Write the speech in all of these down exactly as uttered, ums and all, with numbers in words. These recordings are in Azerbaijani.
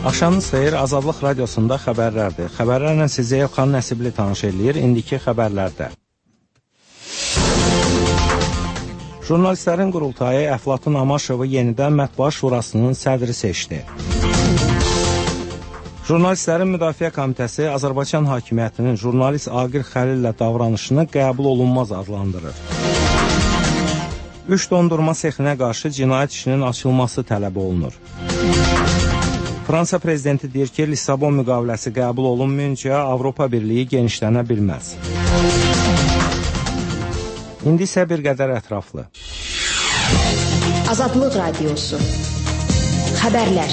Axşamınız xeyir, Azadlıq Radiosunda xəbərlərdir. Xəbərlərlə sizi Elxan Nəsibli tanış eləyir. İndiki xəbərlərdə. Jurnalistlərin qurultayı Əflatun Amaşovu yenidən Mətbuat Şurasının sədri seçdi. Jurnalistlərin Müdafiə Komitəsi Azərbaycan hakimiyyətinin jurnalist Aqil Xəlillə davranışını qəbul olunmaz adlandırır. Üç dondurma sexinə qarşı cinayət işinin açılması tələb olunur. Fransa prezidenti deyir ki, Lissabon müqaviləsi qəbul olunmayınca Avropa Birliyi genişlənə bilməz. İndi isə bir qədər ətraflı. Azadlıq Radiosu. Xəbərlər.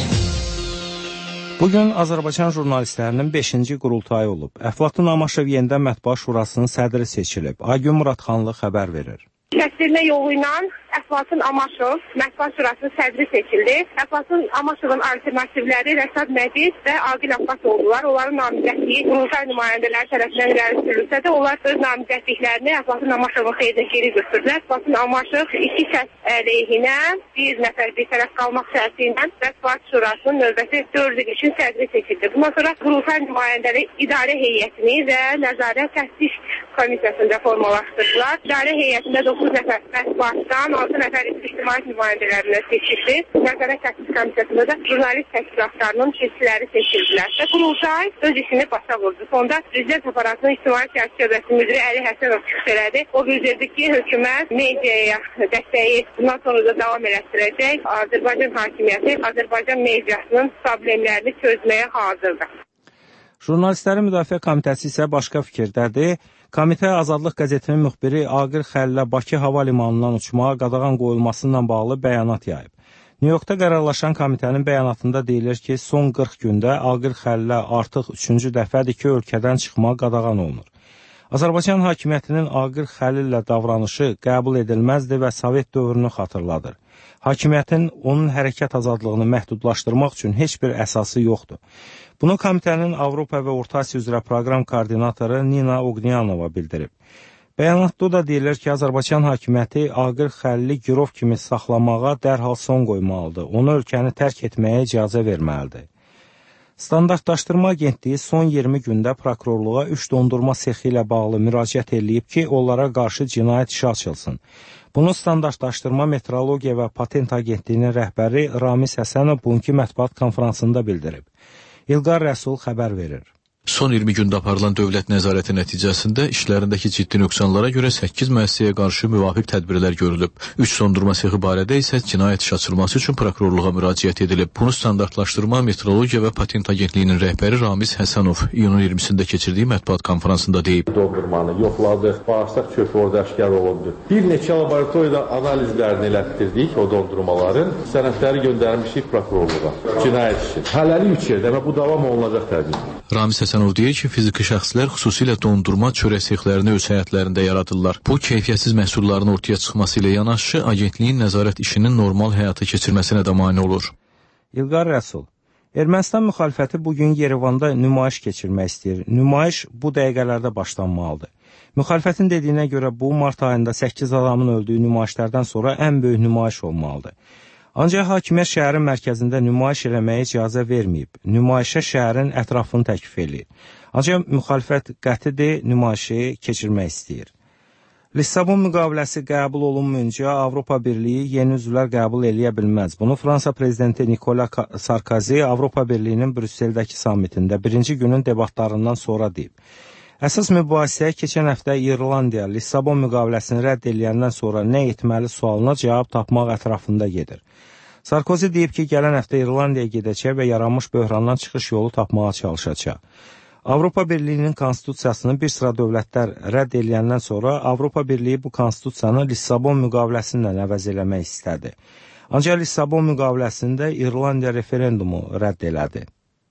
Bugün Azərbaycan jurnalistlərinin beşinci qurultayı olub. Əflatun Amaşov yenidən Mətbuat Şurasının sədri seçilib. Aygün Muradxanlı xəbər verir. Səsvermə yolu ilə Əflatun Amaşov Mətbuat Şurasının sədri seçildi. Əflatun Amaşovun alternativləri Rəşad Məcid və Aqil Abbas oldular. Onların namizədliyi qurultay nümayəndələri tərəfindən irəli sürülsə də, onlar öz namizədliklərini Əflatun Amaşovun xeyrinə geri götürdülər. Əflatun Amaşov iki səs əleyhinə bir nəfər bir tərəf qalmaq şərti ilə Mətbuat Şurasının növbəti dörd il üçün sədri seçildi. Bundan sonra qurultay nümayəndələri idarə heyətini və nəzarət təftiş komissiyasında formalaşdırdılar. İdarə heyətində doqquz nəfər mətbuatdan, altı nəfər ictimaiyyət nümayəndələrindən seçildi. Nəzarət təftiş komissiyasında da jurnalist təşkilatlarının şirkçiləri seçildilər. Və qurultay öz işini başa vurdu. Sonda Prezident Aparatının İctimai Siyasi Şöbəsi müdiri Əli Həsənov çıxış elədi. O bildirdi ki, hökumət mediaya dəstəyi bundan sonra da davam elətdirəcək. Azərbaycan hakimiyyəti Azərbaycan mediasının problemlərini çözməyə hazırdır. Jurnalistlərin Müdafiə Komitəsi isə başqa fikirdədir. Komitə Azadlıq qəzetinin müxbiri Aqil Xəlillə Bakı hava limanından uçmağa qadağan qoyulmasından bağlı bəyanat yayıb. Nyu-Yorkda qərarlaşan komitənin bəyanatında deyilir ki, son qırx gündə Aqil Xəlillə artıq üçüncü dəfədir ki, ölkədən çıxmağa qadağan olunur. Azərbaycan hakimiyyətinin Aqil Xəlillə davranışı qəbul edilməzdir və Sovet dövrünü xatırladır. Hakimiyyətin onun hərəkət azadlığını məhdudlaşdırmaq üçün heç bir əsası yoxdur. Bunu komitənin Avropa və Orta Asiya üzrə proqram koordinatoru Nina Ognyanova bildirib. Bəyanatda da deyilir ki, Azərbaycan hakimiyyəti Aqil Xəlili girov kimi saxlamağa dərhal son qoymalıdır. Onu ölkəni tərk etməyə icazə verməlidir. Standartlaşdırma Agentliyi son iyirmi gündə prokurorluğa üç dondurma sexi ilə bağlı müraciət edilib ki, onlara qarşı cinayət işi açılsın. Bunu Standartlaşdırma Metrologiya və Patent Agentliyinin rəhbəri Ramiz Həsənov bugünkü mətbuat konfransında bildirib. İlqar Rəsul xəbər verir. Son iyirmi gündə aparılan dövlət nəzarəti nəticəsində işlərindəki ciddi nöqsanlara görə səkkiz müəssisəyə qarşı müvafiq tədbirlər görülüb. üç dondurma sexi barədə isə cinayət işi açılması üçün prokurorluğa müraciət edilib. Bunu Standartlaşdırma, Metrologiya və Patent Agentliyinin rəhbəri Ramiz Həsənov iyunun iyirmisində keçirdiyi mətbuat konfransında deyib. Dondurmanı yoxladıq, bağırsaq çöpü orada aşkar olundu. Bir neçə laboratoriyada analizlərini elətdirdik o dondurmaların. Sənədləri göndərmişik prokurorluğa. Cinayət işi. Hələlik üç yerdə və bu davam olunacaq təbii. Ramiz Həsənov deyir ki, fiziki şəxslər xüsusilə dondurma çörək sexlərini öz həyətlərində yaradırlar. Bu, keyfiyyətsiz məhsulların ortaya çıxması ilə yanaşı, agentliyin nəzarət işinin normal həyata keçirməsinə də mane olur. İlqar Rəsul, Ermənistan müxalifəti bugün Yerevanda nümayiş keçirmək istəyir. Nümayiş bu dəqiqələrdə başlanmalıdır. Müxalifətin dediyinə görə bu, mart ayında səkkiz adamın öldüyü nümayişlərdən sonra ən böyük nümayiş olmalıdır. Ancaq hakimiyyət şəhərin mərkəzində nümayiş eləməyə icazə verməyib. Nümayişə şəhərin ətrafını təklif edir. Ancaq müxalifət qətidir, nümayişi keçirmək istəyir. Lissabon müqaviləsi qəbul olunmayınca Avropa Birliyi yeni üzvlər qəbul eləyə bilməz. Bunu Fransa prezidenti Nikola Sarkozy Avropa Birliyinin Brüsseldəki sammitində birinci günün debatlarından sonra deyib. Əsas mübahisəyə keçən həftə İrlandiya Lissabon müqaviləsini rədd edəndən sonra nə etməli sualına cavab tapmaq ətrafında gedir. Sarkozy deyib ki, gələn həftə İrlandiyaya gedəcək və yaranmış böhrandan çıxış yolu tapmağa çalışacaq. Avropa Birliyinin konstitusiyasını bir sıra dövlətlər rədd edəndən sonra Avropa Birliyi bu konstitusiyanı Lissabon müqaviləsi ilə əvəz eləmək istədi. Ancaq Lissabon müqaviləsində İrlandiya referendumu rədd elədi.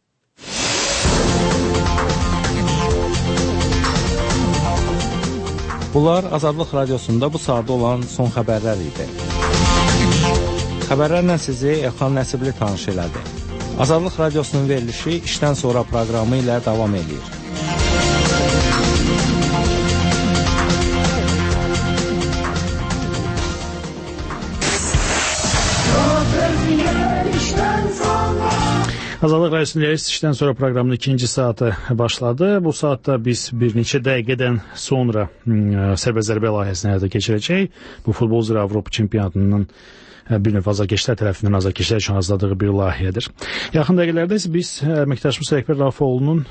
Bunlar Azadlıq Radiosunda bu saatda olan son xəbərlər idi. Xəbərlərlə sizi Elxan Nəsibli tanış elədi. Azadlıq Radiosunun verilişi işdən sonra proqramı ilə davam edir. Azadlıq Rəisliyi işdən sonra proqramın ikinci saatı başladı. Bu saatda biz bir neçə dəqiqədən sonra sərbəst zərbə layihəsini həyata keçirəcək. Bu futbol üzrə Avropa çempionatının bir növ azarkeşlər tərəfindən azarkeşlər üçün hazırladığı bir layihədir. Yaxın dəqiqələrdə isə biz əməkdaşımız Əkbər Rafoğlu'nun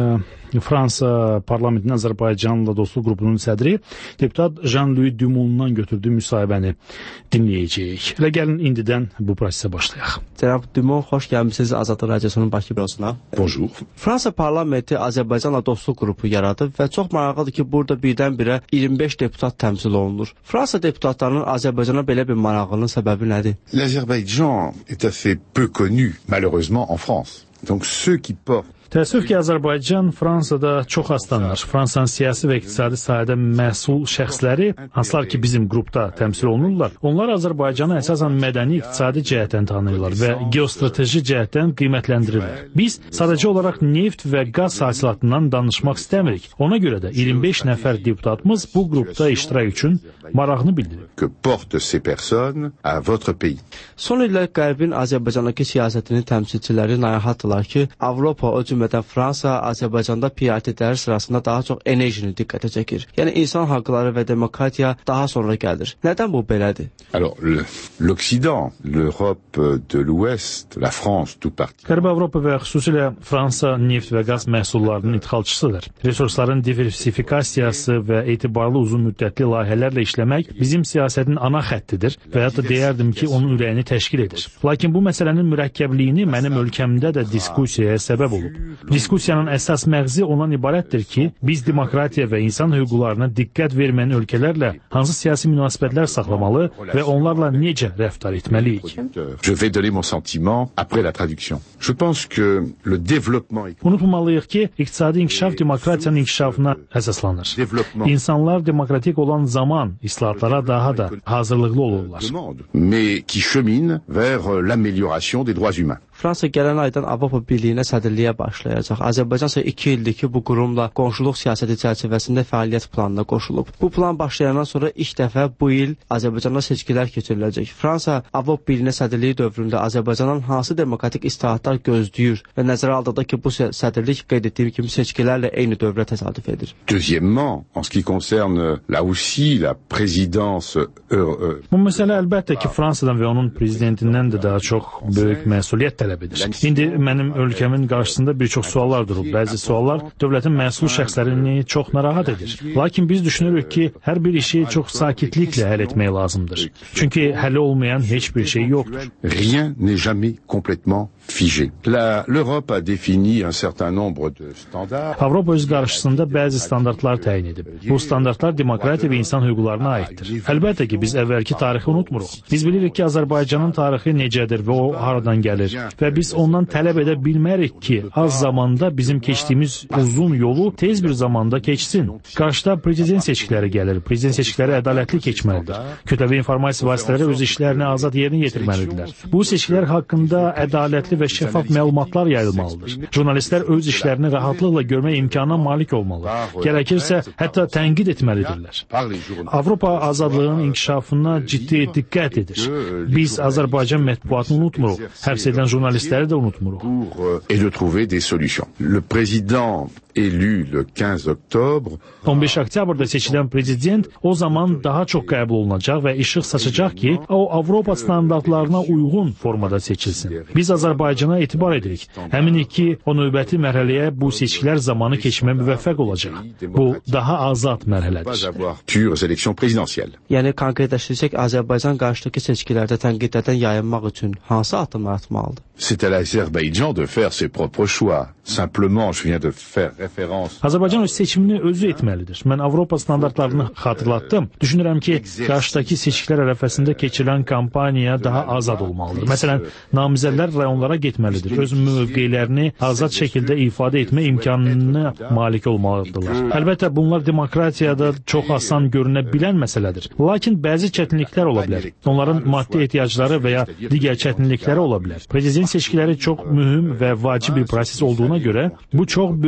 Fransa parlamentinin Azərbaycanla dostluq qrupunun sədri deputat Jean-Louis Dumon'dan götürdüyü müsahibəni dinləyəcəyik. Elə gəlin indidən bu prosesə başlayaq. Cənab Dumon, xoş gəlmişsiniz Azadlıq Radiosunun Bakı bürosuna. Bonjour. Fransa parlamenti Azərbaycanla dostluq qrupu yaradıb və çox maraqlıdır ki, burada birdən-birə iyirmi beş deputat təmsil olunur. Fransa deputatlarının Azərbaycana belə bir marağının səbəbi nədir? L'Azerbaïdjan est assez peu connu, malheureusement, en France. Donc ceux qui portent Təəssüf ki, Azərbaycan Fransada çox az tanınır. Fransanın siyasi və iqtisadi sahədə məsul şəxsləri, hansılar ki, bizim qrupda təmsil olunurlar, onlar Azərbaycanı əsasən mədəni iqtisadi cəhətdən tanıyırlar və geostrateji cəhətdən qiymətləndirirlər. Biz sadəcə olaraq neft və qaz hasilatından danışmaq istəmirik. Ona görə də iyirmi beş nəfər deputatımız bu qrupda iştirak üçün marağını bildirir. Que portent ces personnes à votre pays. Son illər Qərbin Azərbaycandakı siyasətinin təmsilçiləri narahatdırlar ki, Avropa, o cümlədən Fransa, Azərbaycanda prioritetləri sırasında daha çox enerjini diqqətə çəkir. Yəni insan haqqları və demokratiya daha sonra gəlir. Nədən bu belədir? Alors, l'Occident, l'Europe de l'Ouest, la France tout partie. Qərbi Avropa və xüsusilə Fransa neft və qaz məhsullarının idxalçısıdır. Resursların diversifikasiyası və etibarlı uzun müddətli layihələrlə işləmək bizim siyasətin ana xəttidir və hətta deyərdim ki, onun ürəyini təşkil edir. Lakin bu məsələnin mürəkkəbliyini mənim ölkəmdə də diskusiyaya səbəb olub. Diskusiyanın əsas məğzi ondan ibarətdir ki, biz demokratiya və insan hüquqlarına diqqət verməyən ölkələrlə hansı siyasi münasibətlər saxlamalı və onlarla necə rəftar etməliyik? Je vais donner mon sentiment après la traduction. Je pense que le développement Unutmamalıyıq ki, iqtisadi inkişaf demokratiyanın inkişafına əsaslanır. İnsanlar demokratik olan zaman islahatlara daha da hazırlıqlı olurlar. Mais qui chemine vers l'amélioration des droits humains. Fransa gələn aydan Avropa Birliyinə sədrliyə başlayacaq. Azərbaycan isə iki ildir ki, bu qurumla qonşuluq siyasəti çərçivəsində fəaliyyət planına qoşulub. Bu plan başlayandan sonra ilk dəfə bu il Azərbaycanda seçkilər keçiriləcək. Fransa Avropa Birliyinə sədrliyi dövründə Azərbaycandan hansı demokratik islahatlar gözləyir və nəzərə aldıqda ki, bu sədrlik qeyd etdiyim kimi seçkilərlə eyni dövrə təsadüf edir. Deuxièmement, en ce qui concerne là aussi la présidence euh, Bu məsələ əlbəttə ki, Fransadan və onun prezidentindən də daha çox böyük məsuliyyət tələb edir. İndi mənim ölkəmin qarşısında bir çox suallar durub. Bəzi suallar dövlətin məsul şəxslərini çox narahat edir. Lakin biz düşünürük ki, hər bir işi çox sakitliklə həll etmək lazımdır. Çünki həlli olmayan heç bir şey yoxdur. Rien n'est jamais complètement figé. La, l'Europe a défini un certain nombre de standards. Avropa öz qarşısında bəzi standartlar təyin edib. Bu standartlar demokratiya və insan hüquqlarına aiddir. Əlbəttə ki, biz əvvəlki tarixi unutmuruq. Biz bilirik ki, Azərbaycanın tarixi necədir və o haradan gəlir. Və biz ondan tələb edə bilmərik ki, az zamanda bizim keçdiyimiz uzun yolu tez bir zamanda keçsin. Qarşıda prezident seçkiləri gəlir. Prezident seçkiləri ədalətli keçməlidir. Kütləvi informasiya vasitələri öz işlərini azad yerinə yetirməlidirlər. Bu seçkilər haqqında ədalətli və şəffaf məlumatlar yayılmalıdır. Jurnalistlər öz işlərini rahatlıqla görmə imkanına malik olmalı. Gərəkirsə, hətta tənqid etməlidirlər. Avropa azadlığının inkişafına ciddi diqqət edir. Biz Azərbaycan mətbuatını unutmuruq. Həbs edilən jurnalistləri də unutmuruq. Et de trouver des solutions. Le président élu le quinze octobre on beş oktyabrda seçilən prezident o zaman daha çox qəbul olunacaq və işıq saçacaq ki, o Avropa standartlarına uyğun formada seçilsin. Biz Azərbaycana etibar edirik. Əminik ki, o növbəti mərhələyə bu seçkilər zamanı keçmə müvəffəq olacaq. Bu daha azad mərhələdir. Yəni konkretləşdirsək, Azərbaycan qarşıdakı seçkilərdə tənqidlərdən yayınmaq üçün hansı addımlar atmalıdır? C'est à l'Azerbaïdjan de faire ses propres choix. Simplement, je viens de faire référence. Azərbaycan öz seçimini özü etməlidir. Mən Avropa standartlarını xatırlatdım. Düşünürəm ki, qarşıdakı seçkilər ərəfəsində keçirilən kampaniya daha azad olmalıdır. Məsələn, namizədlər rayonlara getməlidir. Öz mövqeylərini azad şəkildə ifadə etmə imkanına malik olmalıdırlar. Əlbəttə, bunlar demokratiyada çox asan görünə bilən məsələdir. Lakin bəzi çətinliklər ola bilər. Onların maddi ehtiyacları və ya digər çətinlikləri ola bilər. Prezident seçkiləri çox mühüm və vacib bir proses olduğuna görə bu çox böyük təşkilat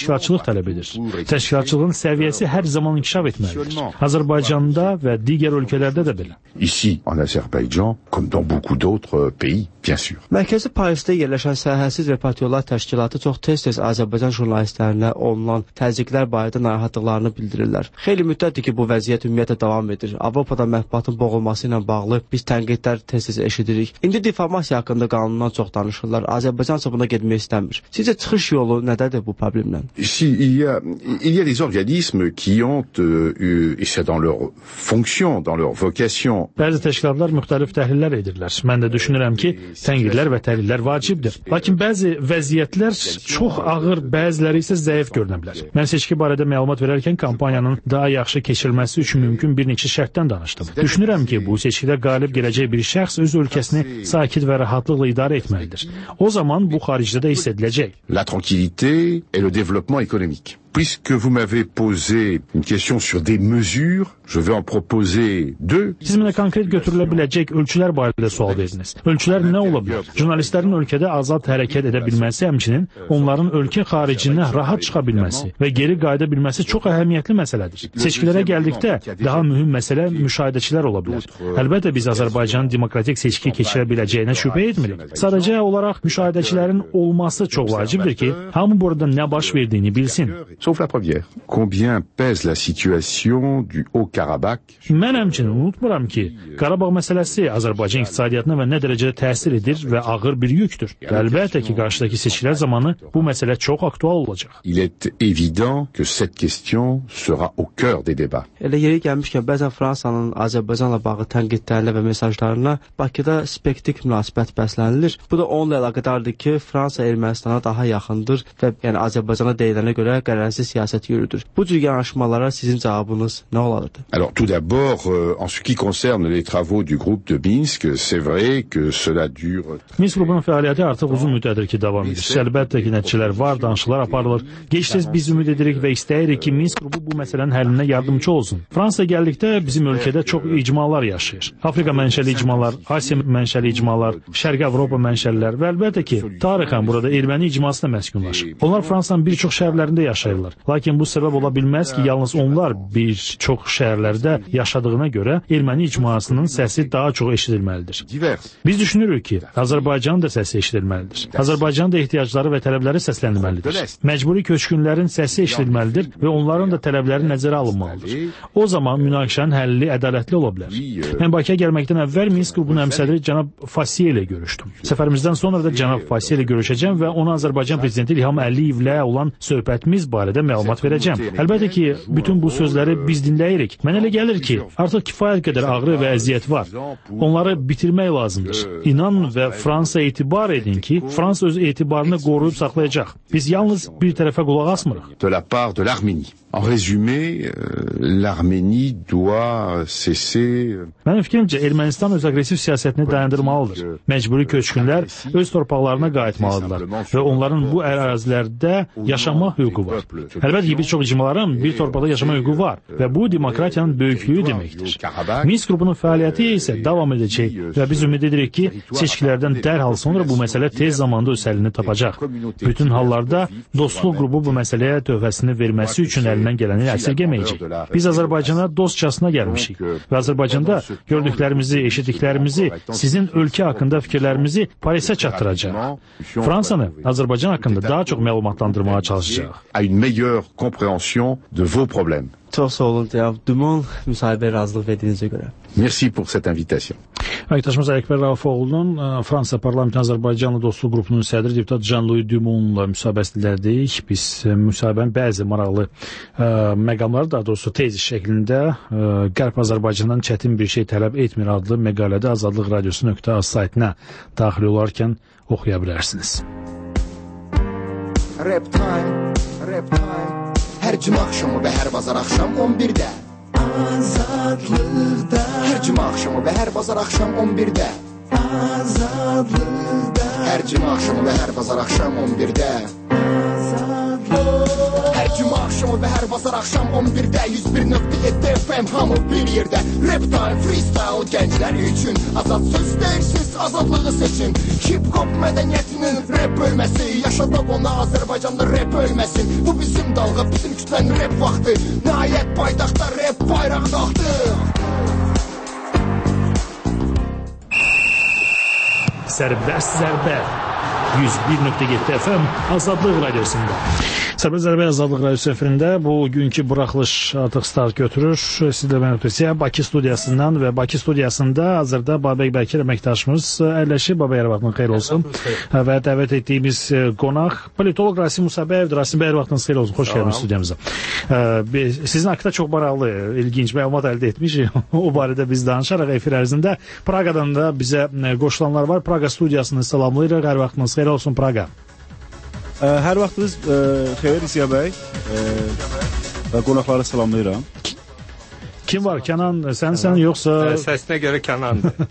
təşkilatçılıq tələb edir. Təşkilatçılığın səviyyəsi hər zaman inkişaf etməlidir. Azərbaycanda və digər ölkələrdə də belə. Ici, en Azerbaïdjan, comme dans beaucoup d'autres pays, bien sûr. Mərkəzi Parisdə yerləşən Sərhədsiz Reportyorlar Təşkilatı çox tez-tez Azərbaycan jurnalistlərinə olunan təzyiqlər barədə narahatlıqlarını bildirirlər. Xeyli müddətdir ki, bu vəziyyət ümumiyyətlə davam edir. Avropada mətbuatın boğulması ilə bağlı biz tənqidlər tez-tez eşidirik. İndi difamasiya haqqında qanundan çox danışırlar. Azərbaycan isə buna getmək istəmir. Sizcə çıxış yolu nədədir bu problemdən? Si, il y a, il y a des organismes qui ont, euh, et c'est dans leur fonction, dans leur vocation. Bəzi təşkilatlar müxtəlif təhlillər edirlər. Mən də düşünürəm ki, tənqidlər və təhlillər vacibdir. Lakin bəzi vəziyyətlər çox ağır, bəziləri isə zəif görünə bilər. Mən seçki barədə məlumat verərkən kampaniyanın daha yaxşı keçirilməsi üçün mümkün bir neçə şərtdən danışdım. Düşünürəm ki, bu seçkidə qalib gələcək bir şəxs öz ölkəsini sakit və rahatlıqla idarə etməlidir. O zaman bu xaricdə də hiss ediləcək. La tranquillité et le développement économique. Puisque vous m'avez posé une question sur des mesures, je vais en proposer deux. Siz mənə konkret götürülə biləcək ölçülər barədə sual verdiniz. Ölçülər nə ola bilər? Jurnalistlərin ölkədə azad hərəkət edə bilməsi, həmçinin onların ölkə xaricindən rahat çıxa bilməsi və geri qayıda bilməsi çox əhəmiyyətli məsələdir. Seçkilərə gəldikdə daha mühüm məsələ müşahidəçilər ola bilər. Əlbəttə biz Azərbaycanın demokratik seçki keçirə biləcəyinə şübhə etmirik. Sadəcə olaraq müşahidəçilərin olması çox vacibdir ki, hamı burada nə baş verdiyini bilsin. Sauf la première. Combien pèse la situation du Haut-Karabakh? Mən həmçinin unutmuram ki, Qarabağ məsələsi Azərbaycan iqtisadiyyatına və nə dərəcədə təsir edir və ağır bir yükdür. Və əlbəttə ki, qarşıdakı seçkilər zamanı bu məsələ çox aktual olacaq. Il est évident que cette question sera au cœur des débats. Elə yeri gəlmişkən bəzən Fransanın Azərbaycanla bağlı tənqidlərinə və mesajlarına Bakıda spektik münasibət bəslənilir. Bu da onunla əlaqədardır ki, Fransa Ermənistana daha yaxındır və yəni Azərbaycana deyilənə görə qərarsiz siyasət yürüdür. Bu cür yanaşmalara sizin cavabınız nə olardı? Alors tout d'abord, euh, en ce qui concerne les travaux du groupe de Minsk, c'est vrai que cela dure. Minsk qrupunun fəaliyyəti artıq uzun müddətdir ki, davam edir. Əlbəttə ki, nəticələr var, danışıqlar aparılır. Gec-tez biz ümid edirik və istəyirik ki, Minsk qrupu bu məsələnin həllinə yardımcı olsun. Fransa gəldikdə bizim ölkədə çox icmalar yaşayır. Afrika mənşəli icmalar, Asiya mənşəli icmalar, Şərqi Avropa mənşəlilər və əlbəttə ki, tarixən burada erməni icması da məskunlaşır. Onlar Fransanın bir çox şəhərlərində yaşayırlar. Lakin bu səbəb ola bilməz ki, yalnız onlar bir çox şəhərlərdə yaşadığına görə erməni icmasının səsi daha çox eşidilməlidir. Biz düşünürük ki, Azərbaycanın da səsi eşidilməlidir. Azərbaycanın da ehtiyacları və tələbləri səslənilməlidir. Məcburi köçkünlərin səsi eşidilməlidir və onların da tələbləri nəzərə alınmalıdır. O zaman münaqişənin həlli ədalətli ola bilər. Mən Bakıya gəlməkdən əvvəl Minsk qrupunun əmsədri cənab Fasiye ilə görüşdüm. Səfərimizdən sonra da cənab Fasiye ilə görüşəcəm və ona Azərbaycan prezidenti İlham Əliyevlə olan söhbətimiz barədə məlumat verəcəm. Əlbəttə ki, bütün bu sözləri biz dinləyirik. Mənə elə gəlir ki, artıq kifayət qədər ağrı və əziyyət var. Onları bitirmək lazımdır. İnan və Fransa etibar edin ki, Fransa öz etibarını qoruyub saxlayacaq. Biz yalnız bir tərəfə qulaq asmırıq. De la part de l'Arménie. En résumé, euh, l'Arménie doit cesser. Mənim fikrimcə, Ermənistan öz aqressiv siyasətini dayandırmalıdır. Məcburi köçkünlər öz torpaqlarına qayıtmalıdırlar və onların bu ərazilərdə yaşama hüququ var. Əlbəttə ki, bir çox icmaların bir torpaqda yaşama hüququ var və bu demokratiyanın böyüklüyü deməkdir. Minsk qrupunun fəaliyyəti isə davam edəcək və biz ümid edirik ki, seçkilərdən dərhal sonra bu məsələ tez zamanda öz həllini tapacaq. Bütün hallarda dostluq qrupu bu məsələyə tövhəsini verməsi üçün əlindən gələni əsirgəməyəcək. Biz Azərbaycana dostcasına gəlmişik və Azərbaycanda gördüklərimizi, eşitdiklərimizi, sizin ölkə haqqında fikirlərimizi Parisə çatdıracaq. Fransanı Azərbaycan haqqında daha çox məlumatlandırmağa çalışacaq. À une meilleure compréhension de vos problèmes. Çox sağ olun, cənab Dumont, müsahibəyə razılıq verdiyinizə görə. Merci pour cette invitation. Əməkdaşımız Əkbər Raufoğlu'nun Fransa Parlamenti Azərbaycanlı Dostluq qrupunun sədri deputat Jean-Louis Dumont'la müsahibəsindəyik. Biz müsahibənin bəzi maraqlı ə, məqamları, daha doğrusu tez şəklində ə, Qərb Azərbaycandan çətin bir şey tələb etmir adlı məqalədə Azadlıq Radiosu nöqtə az saytına daxil olarkən oxuya bilərsiniz. Rap time, rap time. Hər cümə axşamı və hər bazar axşam on birdə Azadlıqda. Hər cümə axşamı və hər bazar axşam on birdə Azadlıqda. Hər cümə axşamı və hər bazar axşam on birdə Azadlıqda. Hər Hər cümə axşamı və hər bazar axşam on birdə yüz bir nöqtə yeddi F M hamı bir yerdə. Rap time, freestyle gəncləri üçün azad söz deyirsiz, azadlığı seçin. Hip-hop mədəniyyətinin rap bölməsi, yaşadaq ona Azərbaycanda rap ölməsin. Bu bizim dalğa, bizim kütlənin rap vaxtı. Nəhayət paytaxtda rap bayraq qalxdı. Sərbəst zərbə yüz bir nöqtə yeddi F M Azadlıq Radiosunda. Sərbəst zərbə Azadlıq Radiosu efirində bugünkü buraxılış artıq start götürür. Sizlə mən ötəsiyə Bakı studiyasından və Bakı studiyasında hazırda Babək Bəkir əməkdaşımız əyləşib. Babək, hər vaxtın xeyir olsun. Və dəvət etdiyimiz qonaq politolog Rasim Musabəyevdir. Rasim bəy, hər vaxtınız xeyir olsun. Xoş gəldiniz studiyamıza. Sizin haqqında çox maraqlı, ilginç məlumat əldə etmişik. O barədə biz danışaraq efir ərzində. Praqadan da bizə qoşulanlar var. Praqa studiyasını salamlayırıq. Hər vaxtınız xeyir olsun Praqa. Hər vaxtınız xeyir İziya bəy və qonaqları salamlayıram. Kim var? Kənan sənsən yoxsa? Səsinə görə Kənandır.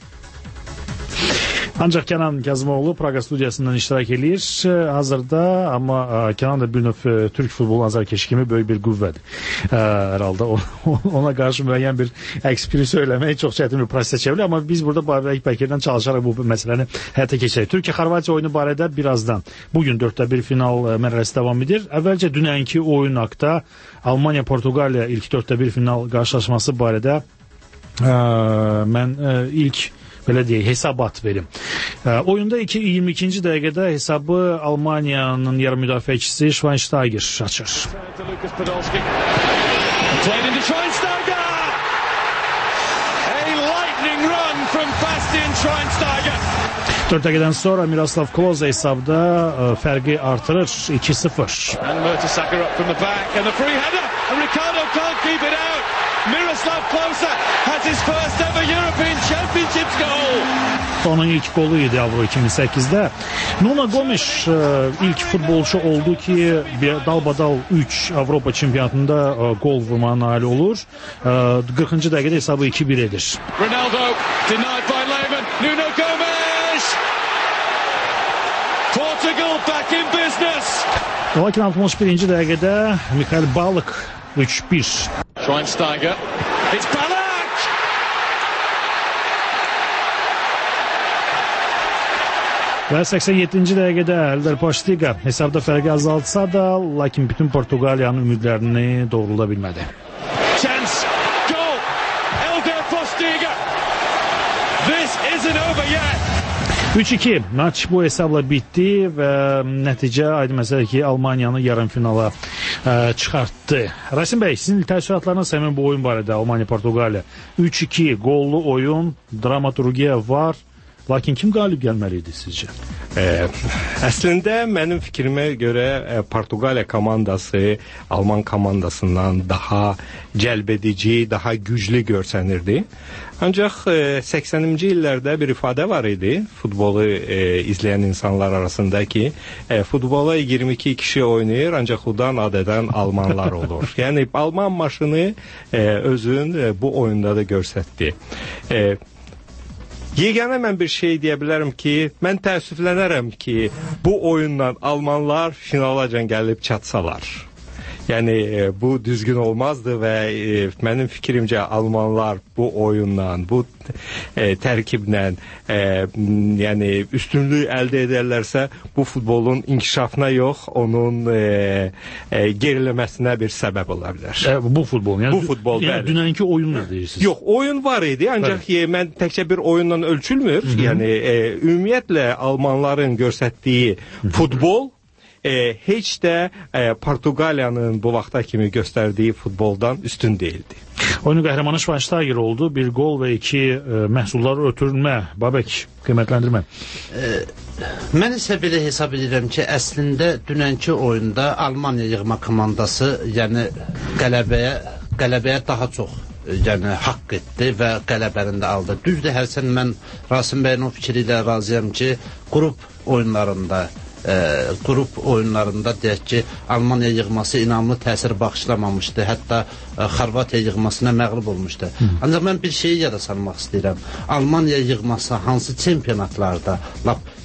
Ancaq Kənan Kazımoğlu Praqa studiyasından iştirak edir hazırda, amma Kənan da bir növ Türk futbolu azarkeşi kimi böyük bir qüvvədir. Herhalde ona qarşı müəyyən bir ekspiri söyləmək çox çətin bir proses çevrilir, amma biz burada Babək Bəkirdən çalışaraq bu məsələni həyata keçirək. Türkiyə-Xorvatiya oyunu barədə birazdan. Bugün dörddə bir final mərhələsi davam edir. Əvvəlcə dünənki oyun haqda Almaniya-Portuqaliya ilk dörddə bir final qarşılaşması barədə mən ilk belə deyək, hesabat verim. E, oyunda iyirmi ikinci dəqiqədə hesabı Almaniyanın yarım müdafiəçisi Schweinsteiger açır. dörd dəqiqədən sonra Miroslav Klose hesabda e, fərqi artırır iki sıfır. Miroslav Klose has his first ever European Championships goal. Onun ilk golü idi Avro iki min səkkizdə. Nuno Gomes ilk futbolçu oldu ki, dalbadal üç Avropa çempionatında gol vurmaya nail olur. qırxıncı dəqiqədə hesabı iki bir edir. Ronaldo denied by Lehmann. Nuno Gomes. Portugal back in business. Lakin altmış birinci dəqiqədə Mikhail Balık üç bir. Schweinsteiger. It's Ballack! Və səksən yeddinci dəqiqədə Elder Postiga hesabda fərqi azaltsa da, lakin bütün Portuqaliyanın ümidlərini doğrulda bilmədi. Chance! Goal! Elder Postiga! This isn't over yet! üç iki maç bu hesabla bitdi və nəticə aydın məsələ ki, Almaniyanı yarım finala ə, çıxartdı. Rasim bəy, sizin təəssüratlarınız həmin bu oyun barədə Almaniya-Portuqaliya. üç iki qollu oyun, dramaturgiya var. Lakin kim qalib gəlməli idi sizcə? Ə, əslində mənim fikrimə görə ə, Portuqaliya komandası Alman komandasından daha cəlbedici, daha güclü görsənirdi. Ancaq e, səksəninci illərdə bir ifadə var idi futbolu e, izləyən insanlar arasında ki, e, futbola iyirmi iki kişi oynayır, ancaq xudan adədən Almanlar olur. Yəni Alman maşını e, özün e, bu oyunda da göstərdi. E, Yeganə mən bir şey deyə bilərəm ki, mən təəssüflənərəm ki, bu oyunla Almanlar finalacan gəlib çatsalar. Yəni e, bu düzgün olmazdı və e, mənim fikrimcə Almanlar bu oyunla, bu e, tərkiblə e, yəni üstünlüyü əldə edərlərsə, bu futbolun inkişafına yox, onun e, e, geriləməsinə bir səbəb ola bilər. E, bu futbol, yəni, bu futbol, yəni dünənki oyun nə deyirsiniz? Yox, oyun var idi, ancaq e, mən təkcə bir oyunla ölçülmür. Hı -hı. Yəni e, ümumiyyətlə Almanların göstərdiyi futbol E, heç də e, Portuqaliyanın bu vaxta kimi göstərdiyi futboldan üstün değildi. Oyunun qəhrəmanı Schweinsteiger oldu. Bir gol və iki e, məhsullar ötürülmə. Babək, qiymətləndirmə. E, mən isə belə hesab edirəm ki, əslində dünənki oyunda Almaniya yığma komandası yəni qələbəyə, qələbəyə daha çox yəni haqq etdi və qələbəni də aldı. Düzdür, hərsən mən Rasim bəyin o fikri ilə razıyam ki, qrup oyunlarında E, qrup oyunlarında deyək ki, Almaniya yığması inamlı təsir bağışlamamışdı. Hətta e, Xorvatiya yığmasına məğlub olmuşdu. Hı. Ancaq mən bir şeyi yada salmaq istəyirəm. Almaniya yığması hansı çempionatlarda, lap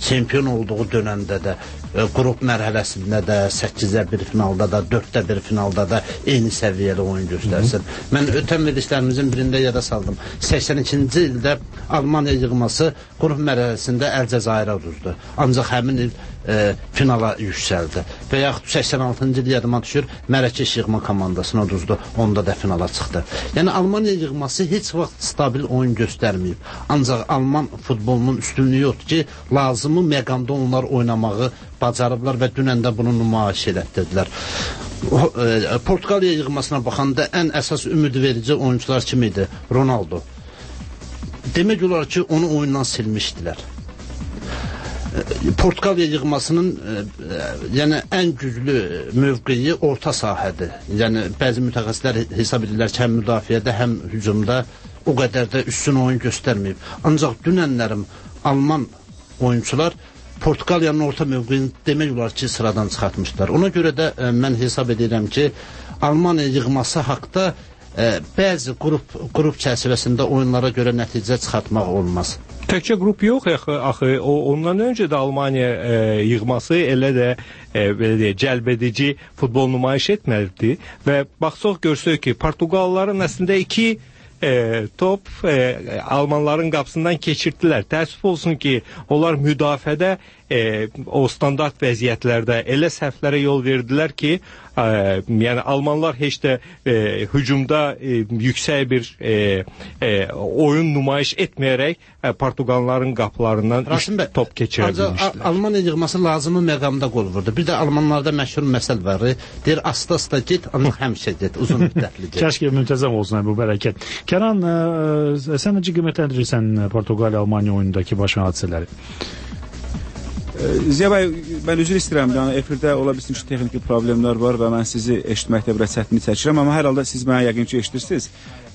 çempion olduğu dönəmdə də e, qrup mərhələsində də səkkizdə bir finalda da, dörddə bir finalda da eyni səviyyəli oyun göstərsin. Hı -hı. Mən ötən verilişlərimizin birində yada saldım. səksən ikinci ildə Almaniya yığması qrup mərhələsində Əlcəzairə uduzdu. Ancaq həmin il e, finala yüksəldi. Və yaxud səksən altıncı il yadıma düşür, Mərəkeş yığma komandasına uduzdu. Onda da finala çıxdı. Yəni Almaniya yığması heç vaxt stabil oyun göstərməyib. Ancaq Alman futbolunun üstünlüyü yoxdur ki, lazımı məqamda onlar oynamağı bacarıblar və dünən də bunu nümayiş elətdirdilər. E, Portuqaliya yığmasına baxanda ən əsas ümid verici oyuncular kim idi? Ronaldo. Demək olar ki, onu oyundan silmişdilər. Portuqaliya yığmasının e, e, yəni ən güclü mövqeyi orta sahədir. Yəni bəzi mütəxəssislər hesab edirlər ki, həm müdafiədə, həm hücumda o qədər də üstün oyun göstərməyib. Ancaq dünənlərim Alman oyuncular Portuqaliyanın orta mövqeyini demək olar ki, sıradan çıxartmışlar. Ona görə də e, mən hesab edirəm ki, Almaniya yığması haqda e, bəzi qrup, qrup çərçivəsində oyunlara görə nəticə çıxartmaq olmaz. Təkcə qrup yox, axı, axı o, ondan öncə də Almaniya e, yığması elə də e, belə deyək, cəlbedici futbol nümayiş etməlidir və baxsaq görsək ki, Portuqallıların əslində iki E, top e, Almanların qapısından keçirdilər. Təəssüf olsun ki, onlar müdafiədə e, o standart vəziyyətlərdə elə səhvlərə yol verdilər ki, e, yəni Almanlar heç də e, hücumda e, yüksək bir e, e, oyun nümayiş etməyərək e, Portuqalların qapılarından Bəy, top keçirə bilmişdilər. Almaniya yığması lazımı məqamda qol vurdu. Bir də Almanlarda məşhur məsəl var. Deyir, asta-asta get, ancaq həmişə get, uzun müddətli get. Kəşke müntəzəm olsun bu bərəkət. Kənan, ə, sən necə qiymətləndirirsən Portuqaliya-Almaniya oyunundakı baş hadisələri? Ziya bəy, mən üzr istəyirəm, yəni efirdə ola bilsin ki, texniki problemlər var və mən sizi eşitməkdə biraz çətinlik çəkirəm, amma hər halda siz mənə yəqin ki, eşitirsiniz.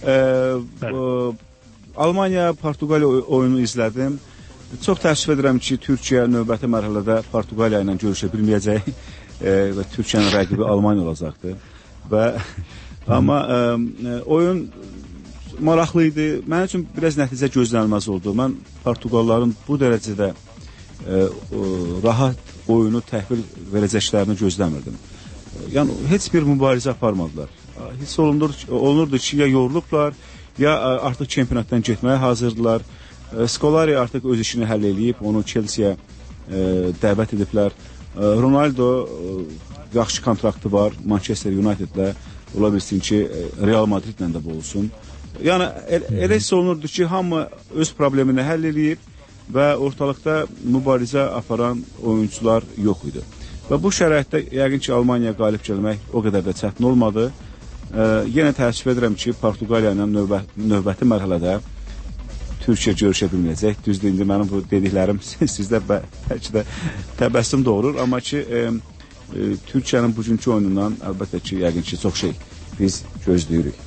Almaniya, Portuqaliya oyunu izlədim. Çox təəssüf edirəm ki, Türkiyə növbəti mərhələdə Portuqaliya ilə görüşə bilməyəcək və Türkiyənin rəqibi Almaniya olacaqdır. Və amma ə, oyun maraqlı idi. Mənim üçün biraz nəticə gözlənilməz oldu. Mən Portuqalların bu dərəcədə ə, rahat oyunu təhvil verəcəklərini gözləmirdim. Yəni heç bir mübarizə aparmadılar. Hiss olunur, olunurdu ki, ya yorulublar, ya artıq çempionatdan getməyə hazırdılar. Skolari artıq öz işini həll eləyib, onu Chelsea-yə dəvət ediblər. Ronaldo yaxşı kontraktı var, Manchester United-lə, ola bilsin ki, Real Madrid-lə də bu olsun. Yəni elə hiss olunurdu ki, hamı öz problemini həll eləyib və ortalıqda mübarizə aparan oyuncular yox idi. Və bu şəraitdə yəqin ki, Almaniya qalib gəlmək o qədər də çətin olmadı. Yenə təəssüf edirəm ki, Portuqaliya ilə növbə, növbəti mərhələdə Türkiyə görüşə bilməyəcək. Düzdür, indi mənim bu dediklərim sizdə bəlkə də təbəssüm doğurur, amma ki, e, e, Türkiyənin bugünkü oyunundan əlbəttə ki, yəqin ki, çox şey biz gözləyirik.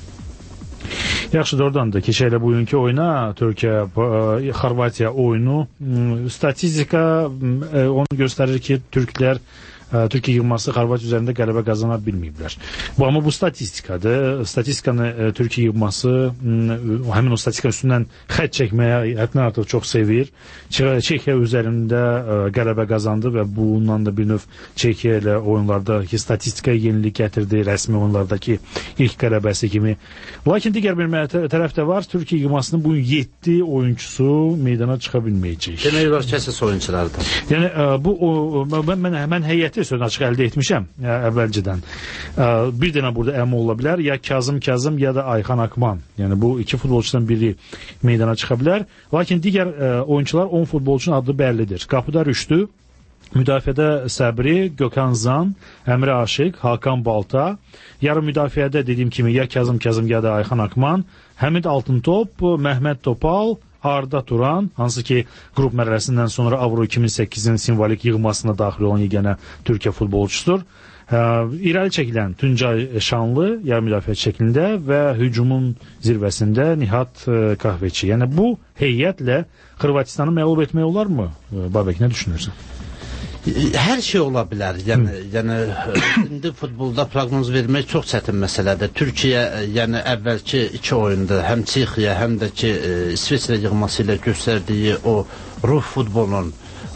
Yaxşı, oradan da keçək elə bugünkü oyuna. Türkiyə-Xorvatiya oyunu. Statistika onu göstərir ki, Türklər Türkiyə yığması Xorvatiya üzərində qələbə qazana bilməyiblər. Bu, amma bu statistikadır. Statistikanı e, Türkiyə yığması həmin o statistika üstündən xət çəkməyə həddən artıq çox sevir. Çekiya üzərində e, qələbə qazandı və bundan da bir növ Çekiya ilə oyunlardakı statistikaya yenilik gətirdi, rəsmi oyunlardakı ilk qələbəsi kimi. Lakin digər bir tərəf də var. Türkiyə yığmasının bu yeddi oyuncusu meydana çıxa bilməyəcək. Demək olar ki, əsas oyunculardır. Yəni e, bu o, mən, mən, mən heyəti sözünü açıq əldə etmişəm ya, əvvəlcədən. Bir dənə burada əmi ola bilər, ya Kazım Kazım ya da Ayxan Akman. Yəni bu iki futbolçudan biri meydana çıxa bilər. Lakin digər ə, oyuncular on futbolçunun adı bəllidir. Qapıda Rüştü, müdafiədə Səbri, Gökhan Zan, Əmrə Aşıq, Hakan Balta, yarım müdafiədə dediyim kimi ya Kazım Kazım ya da Ayxan Akman, Həmid Altıntop, Məhməd Topal, Arda Turan, hansı ki qrup mərhələsindən sonra Avro iki min səkkizin simvolik yığmasına daxil olan yeganə Türkiyə futbolçusudur. İrəli çəkilən Tuncay Şanlı yarım müdafiə şəklində və hücumun zirvəsində Nihat Kahveçi. Yəni bu heyətlə Xırvatistanı məğlub etmək olarmı? Babək, nə düşünürsən? Hər şey ola bilər. Yəni, yəni indi futbolda proqnoz vermək çox çətin məsələdir. Türkiyə, yəni əvvəlki iki oyunda həm Çexiya, həm də ki İsveçrə yığması ilə göstərdiyi o ruh futbolun,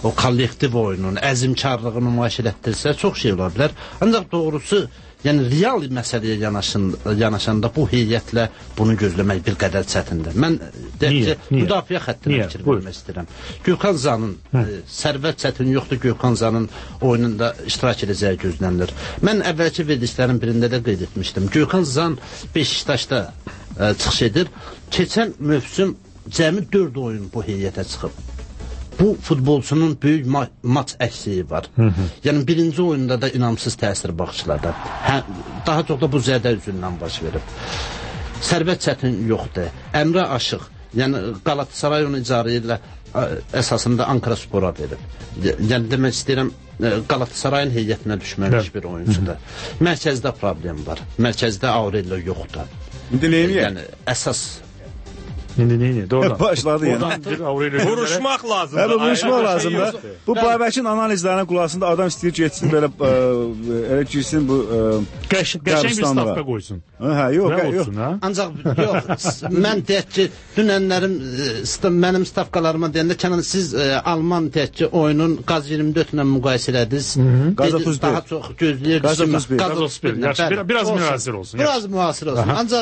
o kollektiv oyunun, əzimkarlığı nümayiş etdirsə çox şey ola bilər. Ancaq doğrusu, yəni real məsələyə yanaşanda, yanaşanda bu heyətlə bunu gözləmək bir qədər çətindir. Mən deyək ki, müdafiə xəttinə fikir vermək istəyirəm. Gökhan Zanın, e, Sərvət Çətin yoxdur, Gökhan Zanın oyununda iştirak edəcəyi gözlənilir. Mən əvvəlki verilişlərin birində də qeyd etmişdim. Gökhan Zan Beşiktaşda e, çıxış edir. Keçən mövsüm cəmi dörd oyun bu heyətə çıxıb. Bu futbolçunun böyük ma maç əksiyi var. Hı -hı. Yəni birinci oyunda da inamsız təsir baxışlarda. Hə, daha çox da bu zədə üzündən baş verib. Sərvət Çətin yoxdur. Əmrə Aşıq, yəni Qalatasaray onu icarə ilə əsasında Ankara Spora verib. Yəni demək istəyirəm, Qalatasarayın heyətinə düşməmiş bir oyuncudur. Mərkəzdə problem var. Mərkəzdə Aurelio yoxdur. İndi neyini? Yəni əsas İndi neyini? Doğrudan. Başladı yəni. Vuruşmaq lazımdır. Hələ vuruşmaq lazımdır. Bu Babəkin analizlərinə qulağında adam istəyir getsin belə elə girsin bu qəşəng bir stavka qoysun. Hə, yox, yox. Ancaq yox, mən deyək ki, dünənlərim mənim stavkalarıma deyəndə Kənan, siz Alman deyək ki, oyunun Qaz iyirmi dörd ilə müqayisə elədiniz. Qaz otuz bir. Daha çox gözləyirdik. Qaz otuz bir. Qaz otuz bir. Biraz müasir olsun. Biraz müasir olsun. Ancaq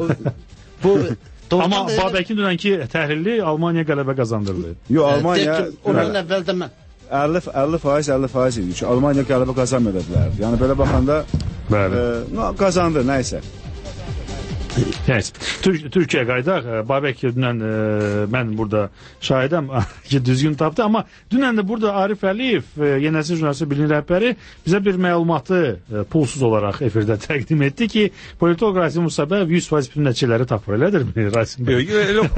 bu Amma Babəkin dünənki təhlili Almaniya qələbə qazandırdı. Yox, Almaniya ondan əvvəldə mən əlli faiz əlli faiz idi ki, Almaniya qələbə qazanmaya bilərdi. Yəni belə baxanda e, qazandı, nəysə. Nəysə, Tür Türkiyə qaydaq. Babək dünən e, mən burada şahidəm ki, düzgün tapdı, amma dünən də burada Arif Əliyev, e, Yenəsi Jurnalisti Birliyin rəhbəri bizə bir məlumatı e, pulsuz olaraq efirdə təqdim etdi ki, politolog Rasim Musabov yüz faiz bütün nəticələri tapır, elədirmi Rasim bəy?